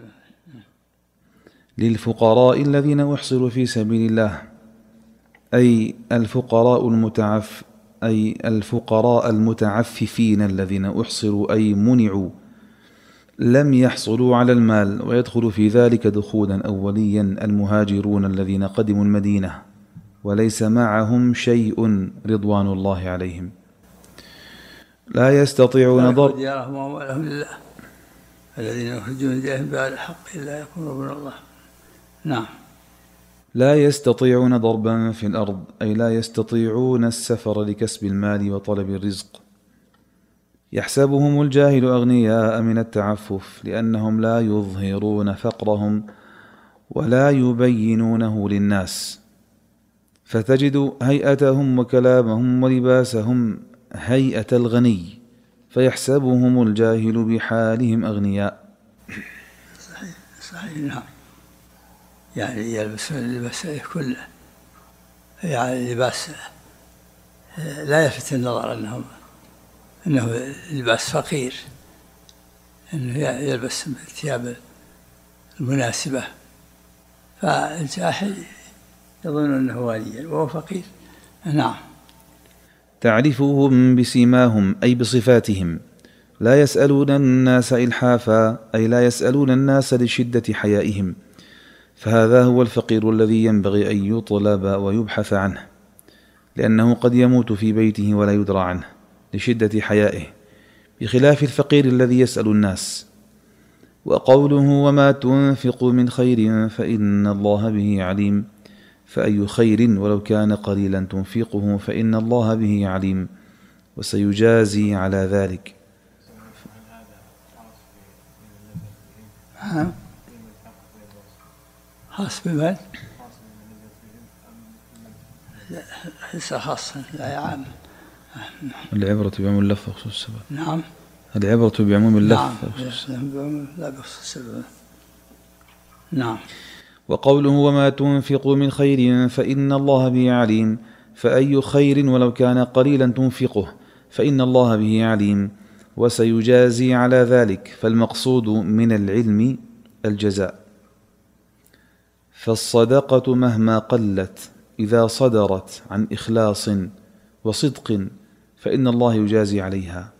للفقراء الذين أحصروا في سبيل الله، أي الفقراء المتعف أي الفقراء المتعففين الذين أحصروا أي منعوا لم يحصلوا على المال، ويدخل في ذلك دخولا أوليا المهاجرون الذين قدموا المدينة وليس معهم شيء رضوان الله عليهم لا يستطيعون ضرب ديارهم وأموالهم لله الذين يخرجون ديارهم بغير الحق إلا يكون ربنا الله. نعم. لا يستطيعون ضربا في الأرض أي لا يستطيعون السفر لكسب المال وطلب الرزق. يحسبهم الجاهل أغنياء من التعفف لأنهم لا يظهرون فقرهم ولا يبينونه للناس، فتجد هيئتهم وكلامهم ولباسهم هيئة الغني فيحسبهم الجاهل بحالهم أغنياء. صحيح صحيح. نعم. يعني يلبسون اللباس كله، يعني لباس لا يلفت النظر أنهم أنه لباس فقير، أنه يلبس الثياب المناسبة، فالجاهل يظن أنه غنيا وهو فقير. نعم. تعرفهم بسيماهم أي بصفاتهم لا يسألون الناس إلحافا أي لا يسألون الناس لشدة حيائهم، فهذا هو الفقير الذي ينبغي أن يطلب ويبحث عنه، لأنه قد يموت في بيته ولا يدرى عنه لشدة حيائه، بخلاف الفقير الذي يسأل الناس. وقوله وما تنفقوا من خير فإن الله به عليم، فأي خير ولو كان قليلا تنفقه فإن الله به عليم وسيجازي على ذلك. خاص بمن؟ ليس خاصا، لا عام. العبرة بعموم اللفظ وخصوص السبب. نعم. العبرة بعموم اللفظ نعم. لا بخصوص السبب. نعم. وقوله وما تنفقوا من خير فإن الله به عليم، فأي خير ولو كان قليلا تنفقه فإن الله به عليم وسيجازي على ذلك، فالمقصود من العلم الجزاء. فالصدقة مهما قلت إذا صدرت عن إخلاص وصدق فإن الله يجازي عليها.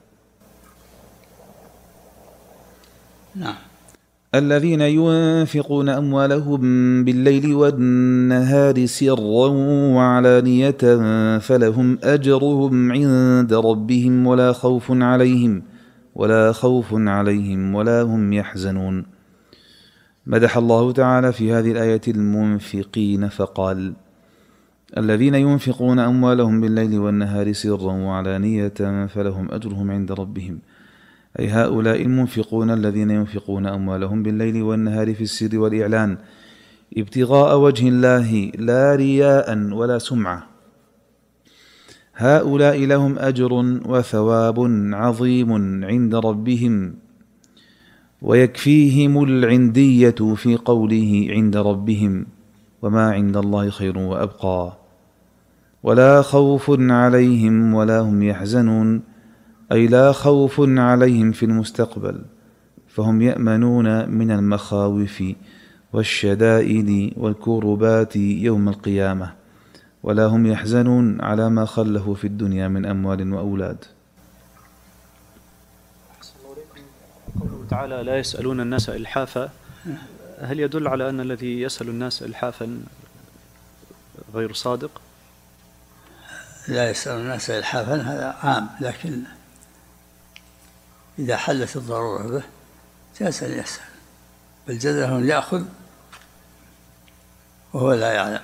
نعم. الذين ينفقون أموالهم بالليل والنهار سرا وعلانية فلهم أجرهم عند ربهم ولا خوف عليهم ولا خوف عليهم ولا هم يحزنون. مدح الله تعالى في هذه الآية المنفقين فقال الذين ينفقون أموالهم بالليل والنهار سرا وعلانية فلهم أجرهم عند ربهم أي هؤلاء المنفقون الذين ينفقون أموالهم بالليل والنهار في السر والإعلان ابتغاء وجه الله لا رياء ولا سمعة، هؤلاء لهم أجر وثواب عظيم عند ربهم، ويكفيهم العندية في قوله عند ربهم وما عند الله خير وأبقى، ولا خوف عليهم ولا هم يحزنون، أي لا خوف عليهم في المستقبل، فهم يأمنون من المخاوف والشدائد والكربات يوم القيامة، ولا هم يحزنون على ما خلفوا في الدنيا من أموال وأولاد. قوله تعالى لا يسألون الناس إلحافا، هل يدل على أن الذي يسأل الناس إلحافا غير صادق؟ لا يسأل الناس إلحافا هذا عام، لكن إذا حلت الضرورة به جاز أن يسأل، بل جاز له أن يأخذ وهو لا يعلم،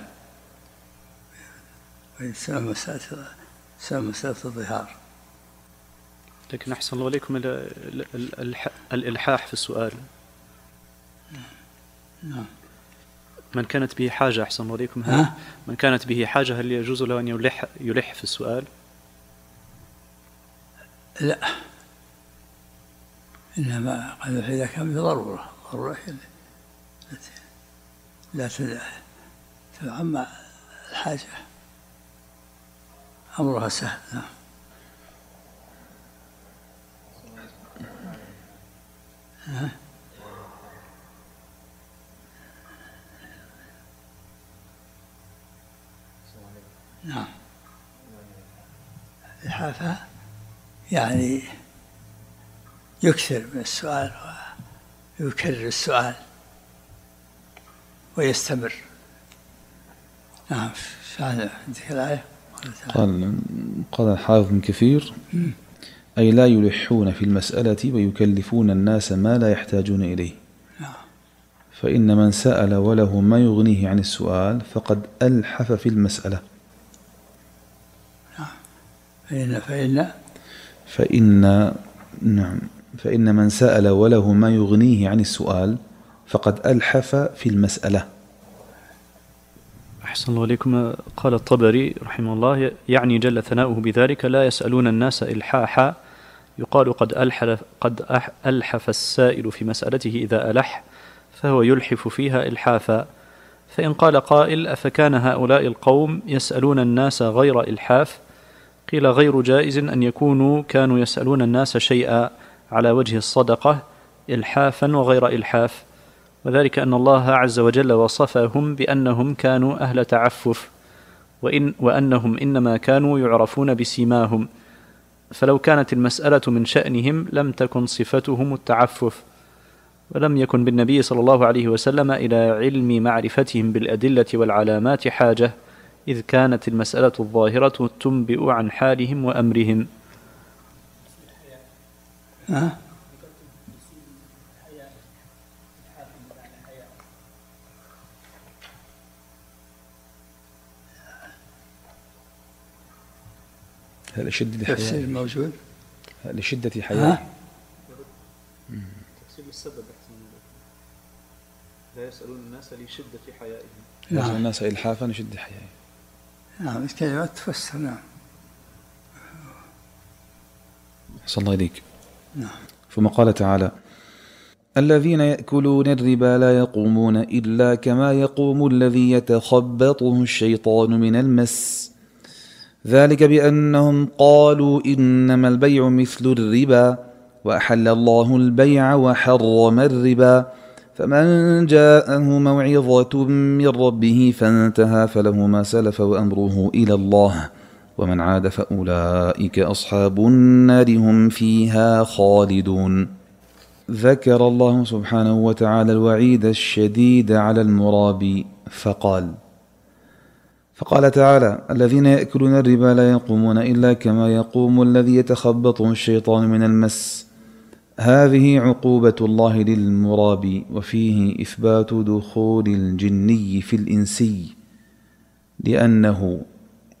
ويسمى مسألة مسألة الظهار. لكن أحسن الله عليكم الإلحاح في السؤال، نعم، من كانت به حاجة أحسن الله عليكم، هل من كانت به حاجة هل يجوز له أن يلح, يلح في السؤال؟ لا، إنما قال إذا كان بضرورة، ضرورة لا تعم الحاجة أمرها سهل. نعم. ها؟ نعم. الحافة يعني يكثر من السؤال ويكرر السؤال ويستمر. نعم. فعلا عندك الآية. قال قال الحافظ ابن كثير أي لا يلحون في المسألة ويكلفون الناس ما لا يحتاجون إليه، فإن من سأل وله ما يغنيه عن السؤال فقد ألحف في المسألة. فإن فإن فإن نعم فإن من سأل وله ما يغنيه عن السؤال فقد ألحف في المسألة. أحسن الله عليكم. قال الطبري رحمه الله يعني جل ثناؤه بذلك لا يسألون الناس إلحاحا، يقال قد ألحف, قد ألحف السائل في مسألته إذا ألح فهو يلحف فيها إلحافا. فإن قال قائل أفكان هؤلاء القوم يسألون الناس غير إلحاف؟ قيل غير جائز أن يكونوا كانوا يسألون الناس شيئا على وجه الصدقة إلحافا وغير إلحاف، وذلك أن الله عز وجل وصفهم بأنهم كانوا أهل تعفف، وإن وأنهم إنما كانوا يعرفون بسيماهم، فلو كانت المسألة من شأنهم لم تكن صفتهم التعفف، ولم يكن بالنبي صلى الله عليه وسلم إلى علم معرفتهم بالأدلة والعلامات حاجة، إذ كانت المسألة الظاهرة تنبئ عن حالهم وأمرهم. أه؟ لشدة حيائه. تفسير موجود. لشدة حيائه. تفسير السبب لا يسألون الناس لشدة حيائهم. لا يسألون الناس إلحافا لشدة حيائه. نعم الكلمات تفسر. نعم. أحسن الله إليك. نعم. ثم قال تعالى الذين يأكلون الربا لا يقومون إلا كما يقوم الذي يتخبطه الشيطان من المس، ذلك بأنهم قالوا إنما البيع مثل الربا وأحل الله البيع وحرم الربا، فمن جاءه موعظة من ربه فانتهى فله ما سلف وأمره إلى الله ومن عاد فأولئك أصحاب النار هم فيها خالدون. ذكر الله سبحانه وتعالى الوعيد الشديد على المرابي فقال فقال تعالى الذين يأكلون الربا لا يقومون إلا كما يقوم الذي يتخبطه الشيطان من المس. هذه عقوبة الله للمرابي، وفيه إثبات دخول الجني في الإنسي لأنه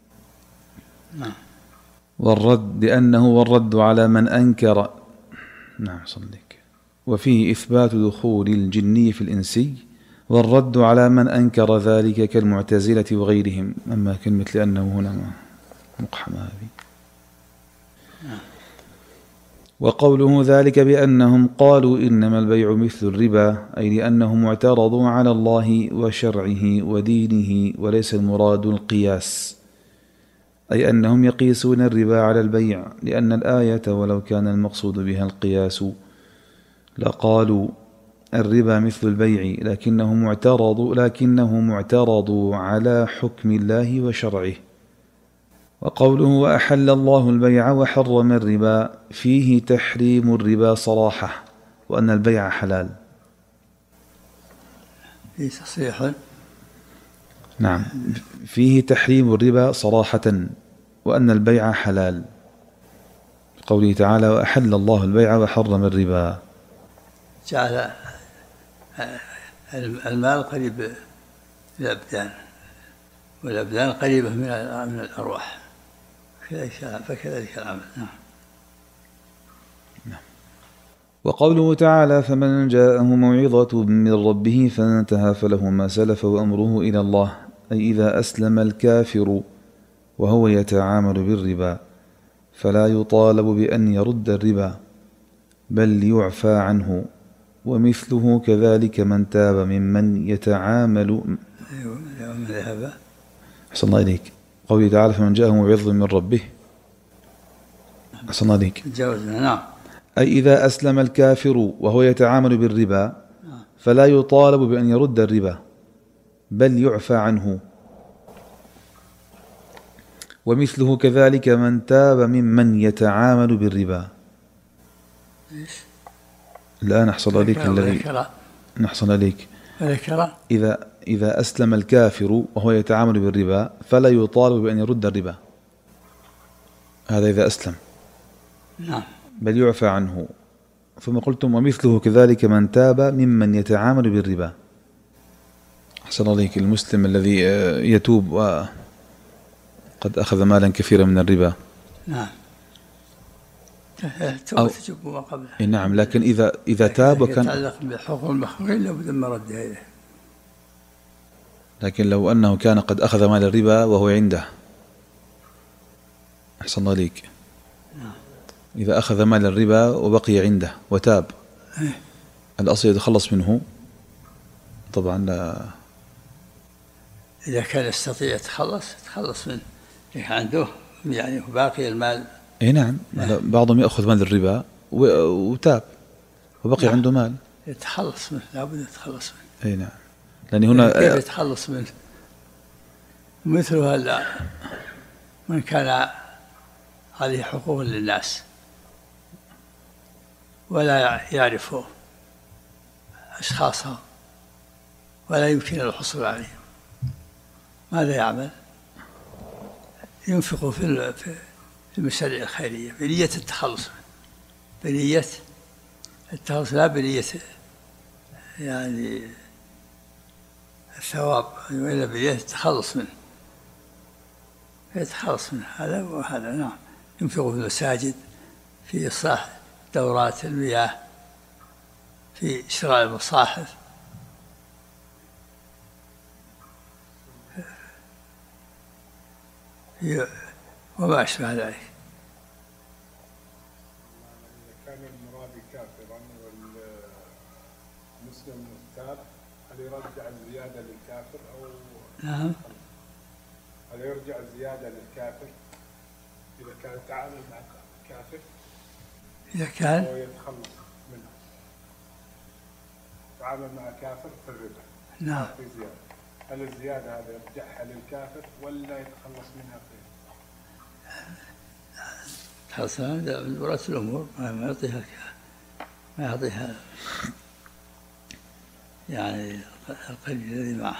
والرد لأنه والرد على من أنكر نعم صليك. وفيه إثبات دخول الجني في الإنسي والرد على من أنكر ذلك كالمعتزلة وغيرهم. أما كلمة لأنه هنا مقحمة هذه. وقوله ذلك بأنهم قالوا إنما البيع مثل الربا، أي لأنهم اعترضوا على الله وشرعه ودينه، وليس المراد القياس، أي أنهم يقيسون الربا على البيع، لأن الآية ولو كان المقصود بها القياس لقالوا الربا مثل البيع، لكنهم اعترضوا لكنهم اعترضوا على حكم الله وشرعه. وقوله وأحل الله البيع وحرم الربا فيه تحريم الربا صراحة، وأن البيع حلال. في تصريح. نعم، فيه تحريم الربا صراحة وأن البيع حلال. قوله تعالى وأحل الله البيع وحرم الربا، جعل المال قريب من الأبدان، والأبدان قريبة من الأرواح، فكذلك العمل. نعم. وقوله تعالى فمن جاءه موعظة من ربه فانتهى فله ما سلف وأمره إلى الله، أي إذا أسلم الكافر وهو يتعامل بالربا فلا يطالب بأن يرد الربا بل يعفى عنه، ومثله كذلك من تاب ممن يتعامل. أحسن الله إليك. قوله تعالى فمن جاءه موعظة من ربه. أحسن الله إليك. نعم. أي إذا أسلم الكافر وهو يتعامل بالربا فلا يطالب بأن يرد الربا بل يعفى عنه، ومثله كذلك من تاب ممن يتعامل بالربا. الآن أحصل عليك الذي نحصل عليك. إذا إذا أسلم الكافر وهو يتعامل بالربا فلا يطالب بأن يرد الربا، هذا إذا أسلم. نعم. بل يعفى عنه. ثم قلتم ومثله كذلك من تاب ممن يتعامل بالربا. أحسن عليك. المسلم الذي يتوب وقد أخذ مالا كثيرا من الربا. نعم. توبة تجب ما قبلها. نعم، لكن إذا إذا تاب وكان يتعلق بحقوق المخلوقين لابد من ردها إليه. لكن لو أنه كان قد أخذ مال الربا وهو عنده. أحسن عليك. نعم. إذا أخذ مال الربا وبقي عنده وتاب، إيه؟ الأصل يتخلص منه طبعا. لا، إذا كان يستطيع يتخلص يتخلص منه، لكن عنده يعني باقي المال. اي نعم. نعم. بعضهم يأخذ مال الربا وتاب وبقي نعم. عنده مال، يتخلص منه، لابد يتخلص منه. اي نعم. لأن هنا كيف يتخلص منه؟ مثل هذا من كان عليه حقوق للناس ولا يعرف أشخاصهم ولا يمكن الحصول عليهم، ماذا يعمل؟ ينفق في في المشاريع الخيرية بنية التخلص منه، بنية التخلص، لا بنية يعني الثواب، وإلا بنية التخلص منه، يتخلص منه هذا وهذا. نعم. ينفق في المساجد، في إصلاح دورات المياه، في شراء المصاحف، وما أشبه ذلك. إذا كان المراد كافرا والمسلم مغتاب، هل يرجع الزيادة للكافر أو؟ نعم. هل يرجع الزيادة للكافر إذا كان تعامل مع كافر؟ إذا كان هو يتخلص منه، تعامل مع كافر في الربا. نعم. في زيادة، هل الزيادة هذا يرجعها للكافر ولا يتخلص منها فيه؟ خلاص هذا من وراء الأمور، ما يعطيها ما يعطيها يعني القليل الذي معه.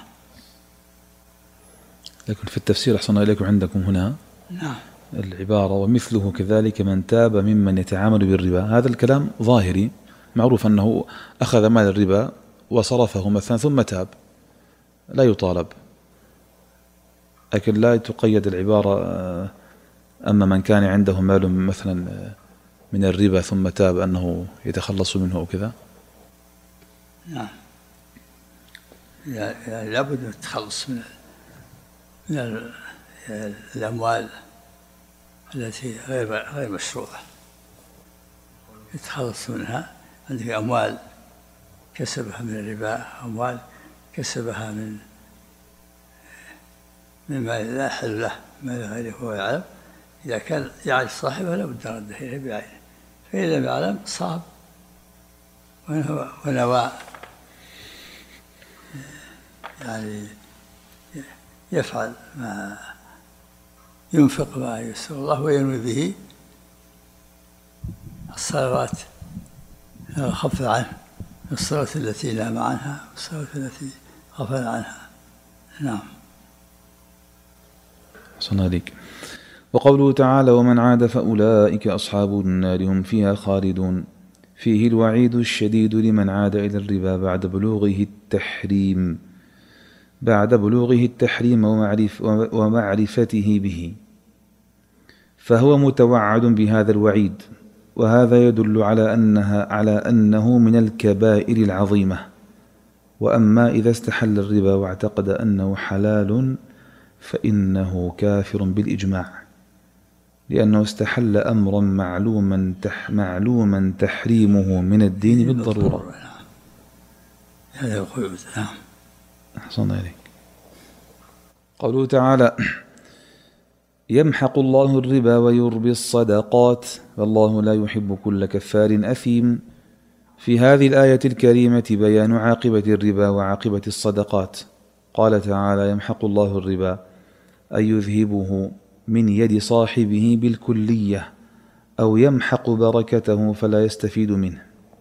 لكن في التفسير أحسن إليكم عندكم هنا نعم العبارة ومثله كذلك من تاب ممن يتعامل بالربا، هذا الكلام ظاهري، معروف أنه أخذ مال الربا وصرفه مثلا ثم تاب لا يطالب، لكن لا تقيد العبارة أما من كان عنده مال مثلا من الربا ثم تاب أنه يتخلص منه أو كذا؟ نعم، يعني لابد من التخلص من من الأموال التي غير غير مشروعة، يتخلص منها. عندك أموال كسبها من الربا، أموال كسبها من مما لا يحل له، ما غيره هو يعلم. إذا كان يعرف صاحبها لابد رده إليه بعينه، فإن لم يعلم صاب ونوى يعني يفعل ما ينفق ما يسر الله وينوي به الصلوات خفض عنه، الصلاة التي نام عنها والصلاة التي غفل عنها. نعم. أحسن عليك. وقوله تعالى: ومن عاد فأولئك أصحاب النار هم فيها خالدون، فيه الوعيد الشديد لمن عاد إلى الربا بعد بلوغه التحريم بعد بلوغه التحريم ومعرف ومعرفته به، فهو متوعد بهذا الوعيد، وهذا يدل على أنها على أنه من الكبائر العظيمة. وأما إذا استحل الربا واعتقد أنه حلال فإنه كافر بالإجماع، لأنه استحل أمرا معلوما تح معلوما تحريمه من الدين بالضرورة. هذا القيود. نعم. أحسن عليك. قوله تعالى: يمحق الله الربا ويربي الصدقات والله لا يحب كل كفار أثيم. في هذه الآية الكريمة بيان عاقبة الربا وعاقبة الصدقات. قال تعالى: يمحق الله الربا أي يذهبه من يد صاحبه بالكلية، أو يمحق بركته فلا يستفيد منه.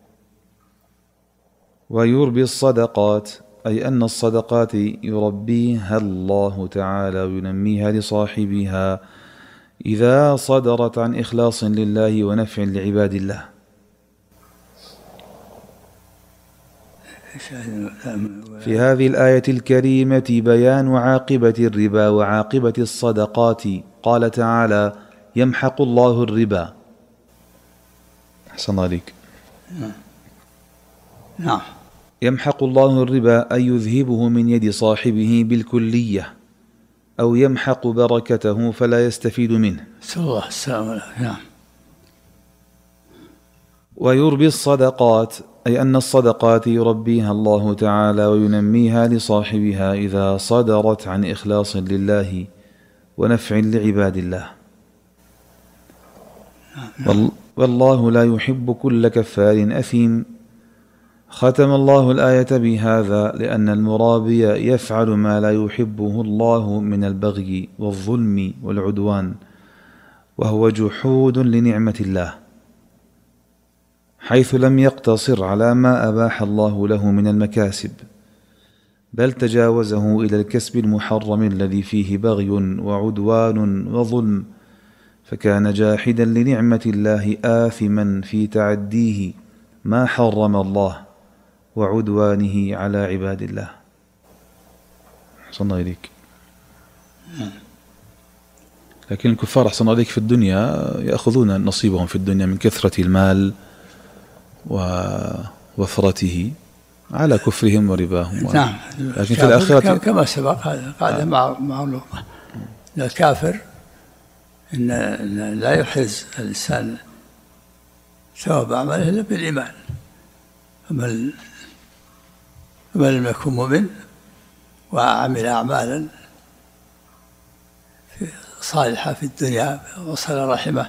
ويربي الصدقات أي أن الصدقات يربيها الله تعالى وينميها لصاحبها إذا صدرت عن إخلاص لله ونفع لعباد الله. في هذه الآية الكريمة بيان عاقبة الربا وعاقبة الصدقات. قال تعالى: يمحق الله الربا. أحسن عليك. نعم. يمحق الله الربا أي يذهبه من يد صاحبه بالكلية، أو يمحق بركته فلا يستفيد منه. نسأل الله السلامة. نعم. ويربي الصدقات أي أن الصدقات يربيها الله تعالى وينميها لصاحبها إذا صدرت عن إخلاص لله ونفع لعباد الله. والله لا يحب كل كفار أثيم. ختم الله الآية بهذا لأن المرابي يفعل ما لا يحبه الله من البغي والظلم والعدوان، وهو جحود لنعمة الله، حيث لم يقتصر على ما أباح الله له من المكاسب، بل تجاوزه إلى الكسب المحرم الذي فيه بغي وعدوان وظلم، فكان جاحدا لنعمة الله آثما في تعديه ما حرم الله وعدوانه على عباد الله. أحسن إليك. لكن الكفار أحسن عليك في الدنيا يأخذون نصيبهم في الدنيا من كثرة المال ووفرته على كفرهم ورباهم. نعم. لكن في الآخرة كما سبق هذا قاعدة مع معلومة الكافر إن لا يحرز الإنسان ثواب عمله إلا بالإيمان، فمن فمن لم يكن مؤمن وعمل أعمالا صالحة في الدنيا وصل رحمه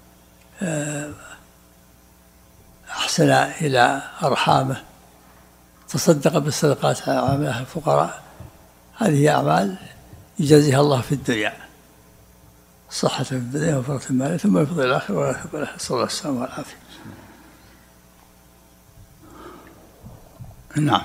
أحسن إلى أرحامه تصدق بالصدقات عاملها الفقراء، هذه أعمال يجازيها الله في الدنيا صحة في الدنيا وفرة المال، ثم يفضل الآخر ولا يحب له. صلى الله السلامة والعافية. نعم.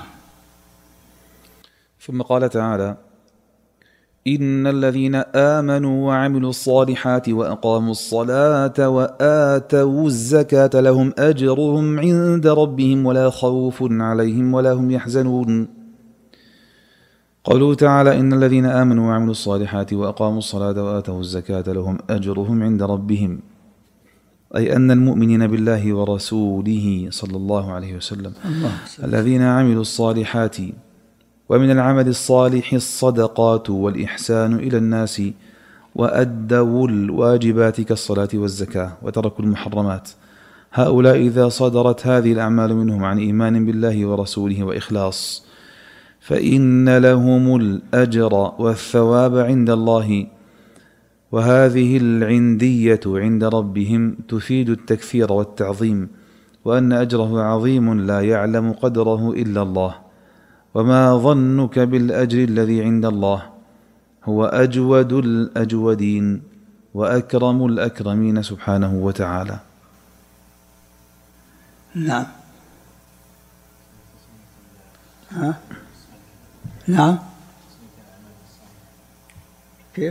ثم قال تعالى: إن الذين آمنوا وعملوا الصالحات وأقاموا الصلاة وآتوا الزكاة لهم أجرهم عند ربهم ولا خوف عليهم ولا هم يحزنون. قوله تعالى: إن الذين آمنوا وعملوا الصالحات وأقاموا الصلاة وآتوا الزكاة لهم أجرهم عند ربهم. أي أن المؤمنين بالله ورسوله صلى الله عليه وسلم الذين عملوا الصالحات، ومن العمل الصالح الصدقات والإحسان إلى الناس، وأدوا الواجبات كالصلاة والزكاة، وتركوا المحرمات، هؤلاء إذا صدرت هذه الأعمال منهم عن إيمان بالله ورسوله وإخلاص فإن لهم الأجر والثواب عند الله، وهذه العندية عند ربهم تفيد التكثير والتعظيم، وأن أجره عظيم لا يعلم قدره إلا الله. وما ظنك بالأجر الذي عند الله؟ هو أجود الأجودين وأكرم الأكرمين سبحانه وتعالى. نعم. ها؟ نعم. كيف؟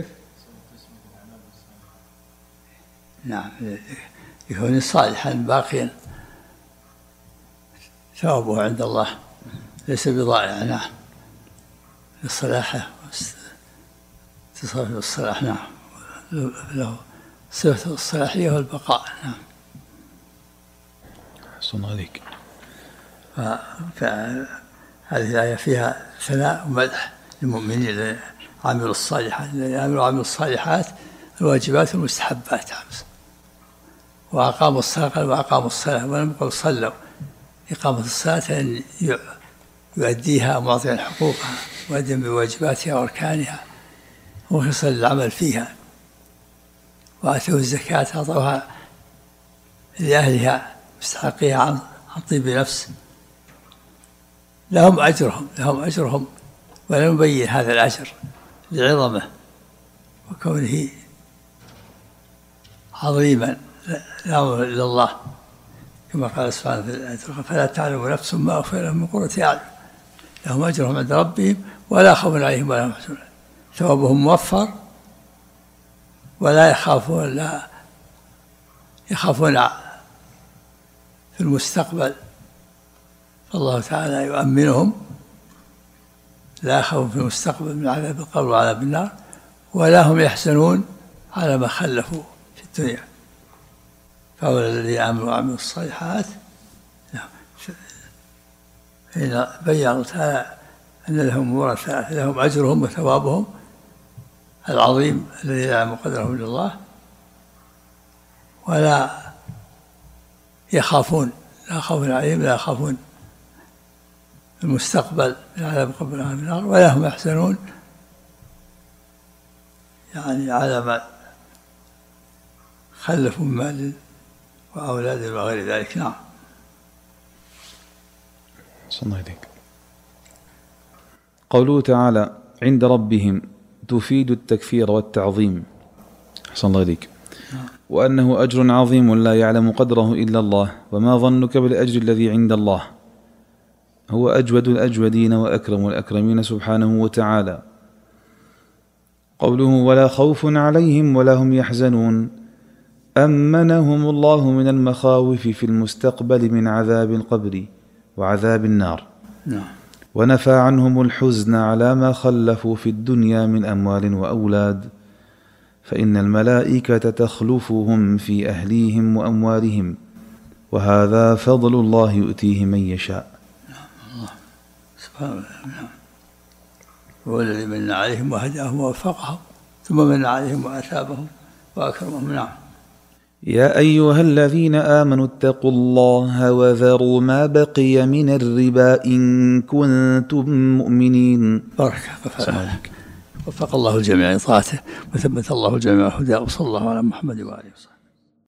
نعم، يكون صالحا باقيا ثوابه عند الله ليس بضائع. نعم، لصلاحه تصرف الصلاح. نعم، له صفة الصلاحية والبقاء. نعم. أحسن عليك. فهذه الآية فيها ثناء ومدح للمؤمنين الذين عملوا الصالحات، الذين عملوا عملوا الصالحات الواجبات والمستحبات خمس، وأقاموا الصلاة وأقاموا الصلاة ولم يقل صلوا. إقامة الصلاة أن يؤديها معطيا حقوقها ويؤدي بواجباتها وأركانها ويصل العمل فيها، وآتوا الزكاة أعطوها لأهلها مستحقيها عن طيب نفس. لهم أجرهم لهم أجرهم ولم يبين هذا الأجر لعظمه وكونه عظيما لا أمر إلا الله، كما قال سبحانه في الآية: فلا تعلم نفس ما أخفي لهم من قرة أعين لهم أجرهم عند ربهم ولا خوف عليهم ولا هم يحزنون. ثوابهم موفر ولا يخافون لا يخافون في المستقبل، فالله تعالى يؤمنهم لا خوف في المستقبل من عذاب القبر وعذاب النار، ولا هم يحزنون على ما خلفوا في الدنيا. فهؤلاء الذين آمنوا وعملوا الصالحات حين بين تعالى أن لهم أمورا ثلاثة: لهم أجرهم وثوابهم العظيم الذي لا يعلم قدره إلا الله، ولا يخافون لا خوف عليهم لا يخافون المستقبل من عذاب القبر وعذاب النار، ولا هم يحزنون يعني على ما خلفوا من مال وأولاد وغير ذلك. نعم. صلى الله عليك. قوله تعالى عند ربهم تفيد التكفير والتعظيم. صلى الله عليك. وأنه أجر عظيم لا يعلم قدره إلا الله. وما ظنك بالأجر الذي عند الله؟ هو أجود الأجودين وأكرم الأكرمين سبحانه وتعالى. قوله ولا خوف عليهم ولا هم يحزنون: أمنهم الله من المخاوف في المستقبل من عذاب القبر وعذاب النار، ونفى عنهم الحزن على ما خلفوا في الدنيا من أموال وأولاد، فإن الملائكة تخلفهم في أهليهم وأموالهم، وهذا فضل الله يؤتيه من يشاء. الله سبحانه وتعالى هو الذي من عليهم وهداهم ووفقهم، ثم من عليهم وأثابهم وأكرمهم. نعم. يا أيها الذين آمنوا اتقوا الله وذروا ما بقي من الربا إن كنتم مؤمنين. بارك الله. وفق الله الجميع لطاعته وثبت الله الجميع هداه، وصلى الله على محمد وآله وصحبه.